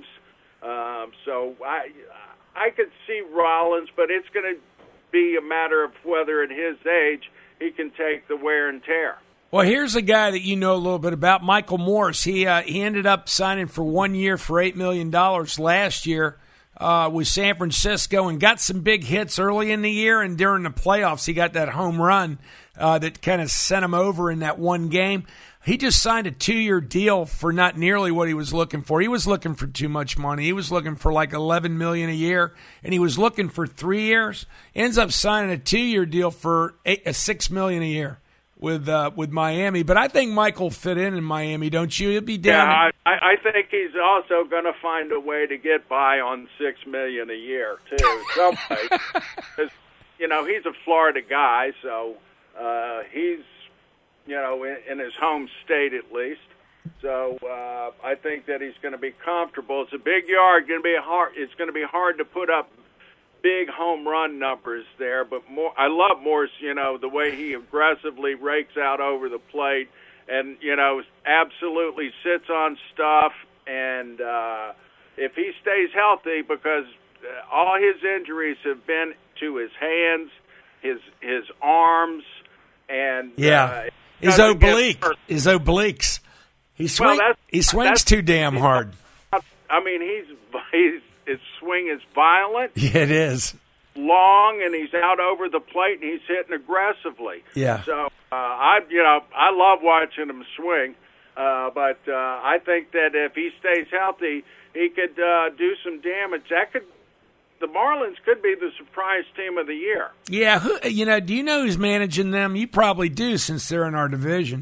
So I could see Rollins, but it's going to be a matter of whether at his age he can take the wear and tear. Well, here's a guy that you know a little bit about, Michael Morse. He ended up signing for 1 year for $8 million last year with San Francisco and got some big hits early in the year, and during the playoffs he got that home run that kind of sent him over in that one game. He just signed a 2-year deal for not nearly what he was looking for. He was looking for too much money. He was looking for like $11 million a year, and he was looking for 3 years. Ends up signing a 2-year deal for $6 million a year with Miami. But I think Mike will fit in Miami, don't you? He'll be down. Yeah, I think he's also going to find a way to get by on $6 million a year too. Some way, 'cause, he's a Florida guy, so he's in his home state at least. So I think that he's going to be comfortable. It's a big yard. It's going to be hard to put up big home run numbers there. But I love Morse. The way he aggressively rakes out over the plate, and absolutely sits on stuff. And if he stays healthy, because all his injuries have been to his hands, his arms, and his obliques. He swings too damn hard. I mean, his swing is violent. Yeah, it is. Long, and he's out over the plate, and he's hitting aggressively. Yeah. So I love watching him swing, but I think that if he stays healthy, he could do some damage. The Marlins could be the surprise team of the year. Yeah, do you know who's managing them? You probably do, since they're in our division.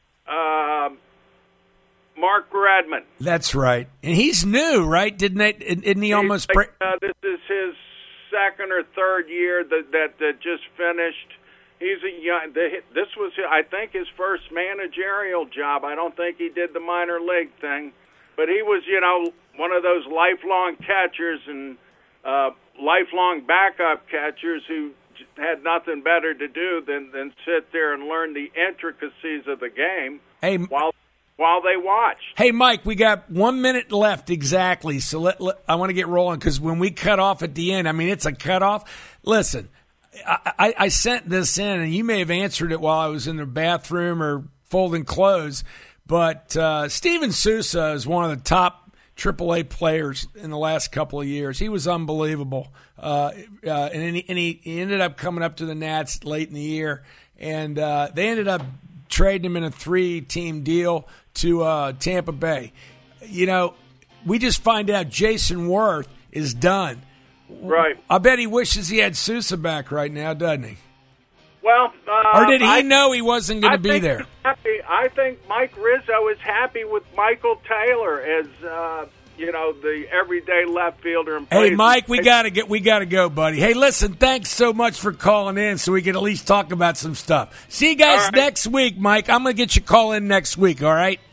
Mark Redmond. That's right, and he's new, right? Didn't he almost? This is his second or third year that just finished. He's a young. This was, I think, his first managerial job. I don't think he did the minor league thing, but he was, one of those lifelong catchers and lifelong backup catchers who had nothing better to do than sit there and learn the intricacies of the game while they watched. Hey, Mike, we got 1 minute left exactly, so I want to get rolling, because when we cut off at the end, I mean, it's a cutoff. Listen, I sent this in, and you may have answered it while I was in the bathroom or folding clothes, but Steven Souza is one of the top AAA players in the last couple of years. He was unbelievable, and he ended up coming up to the Nats late in the year, and they ended up trading him in a 3-team deal to Tampa Bay. We just find out Jason Worth is done. Right. I bet he wishes he had Souza back right now, doesn't he? Well, or did he know he wasn't going to be there? I think Mike Rizzo is happy with Michael Taylor as the everyday left fielder. Hey, Mike, we gotta go, buddy. Hey, listen, thanks so much for calling in, so we can at least talk about some stuff. See you guys next week, Mike. I'm gonna get you call in next week. All right.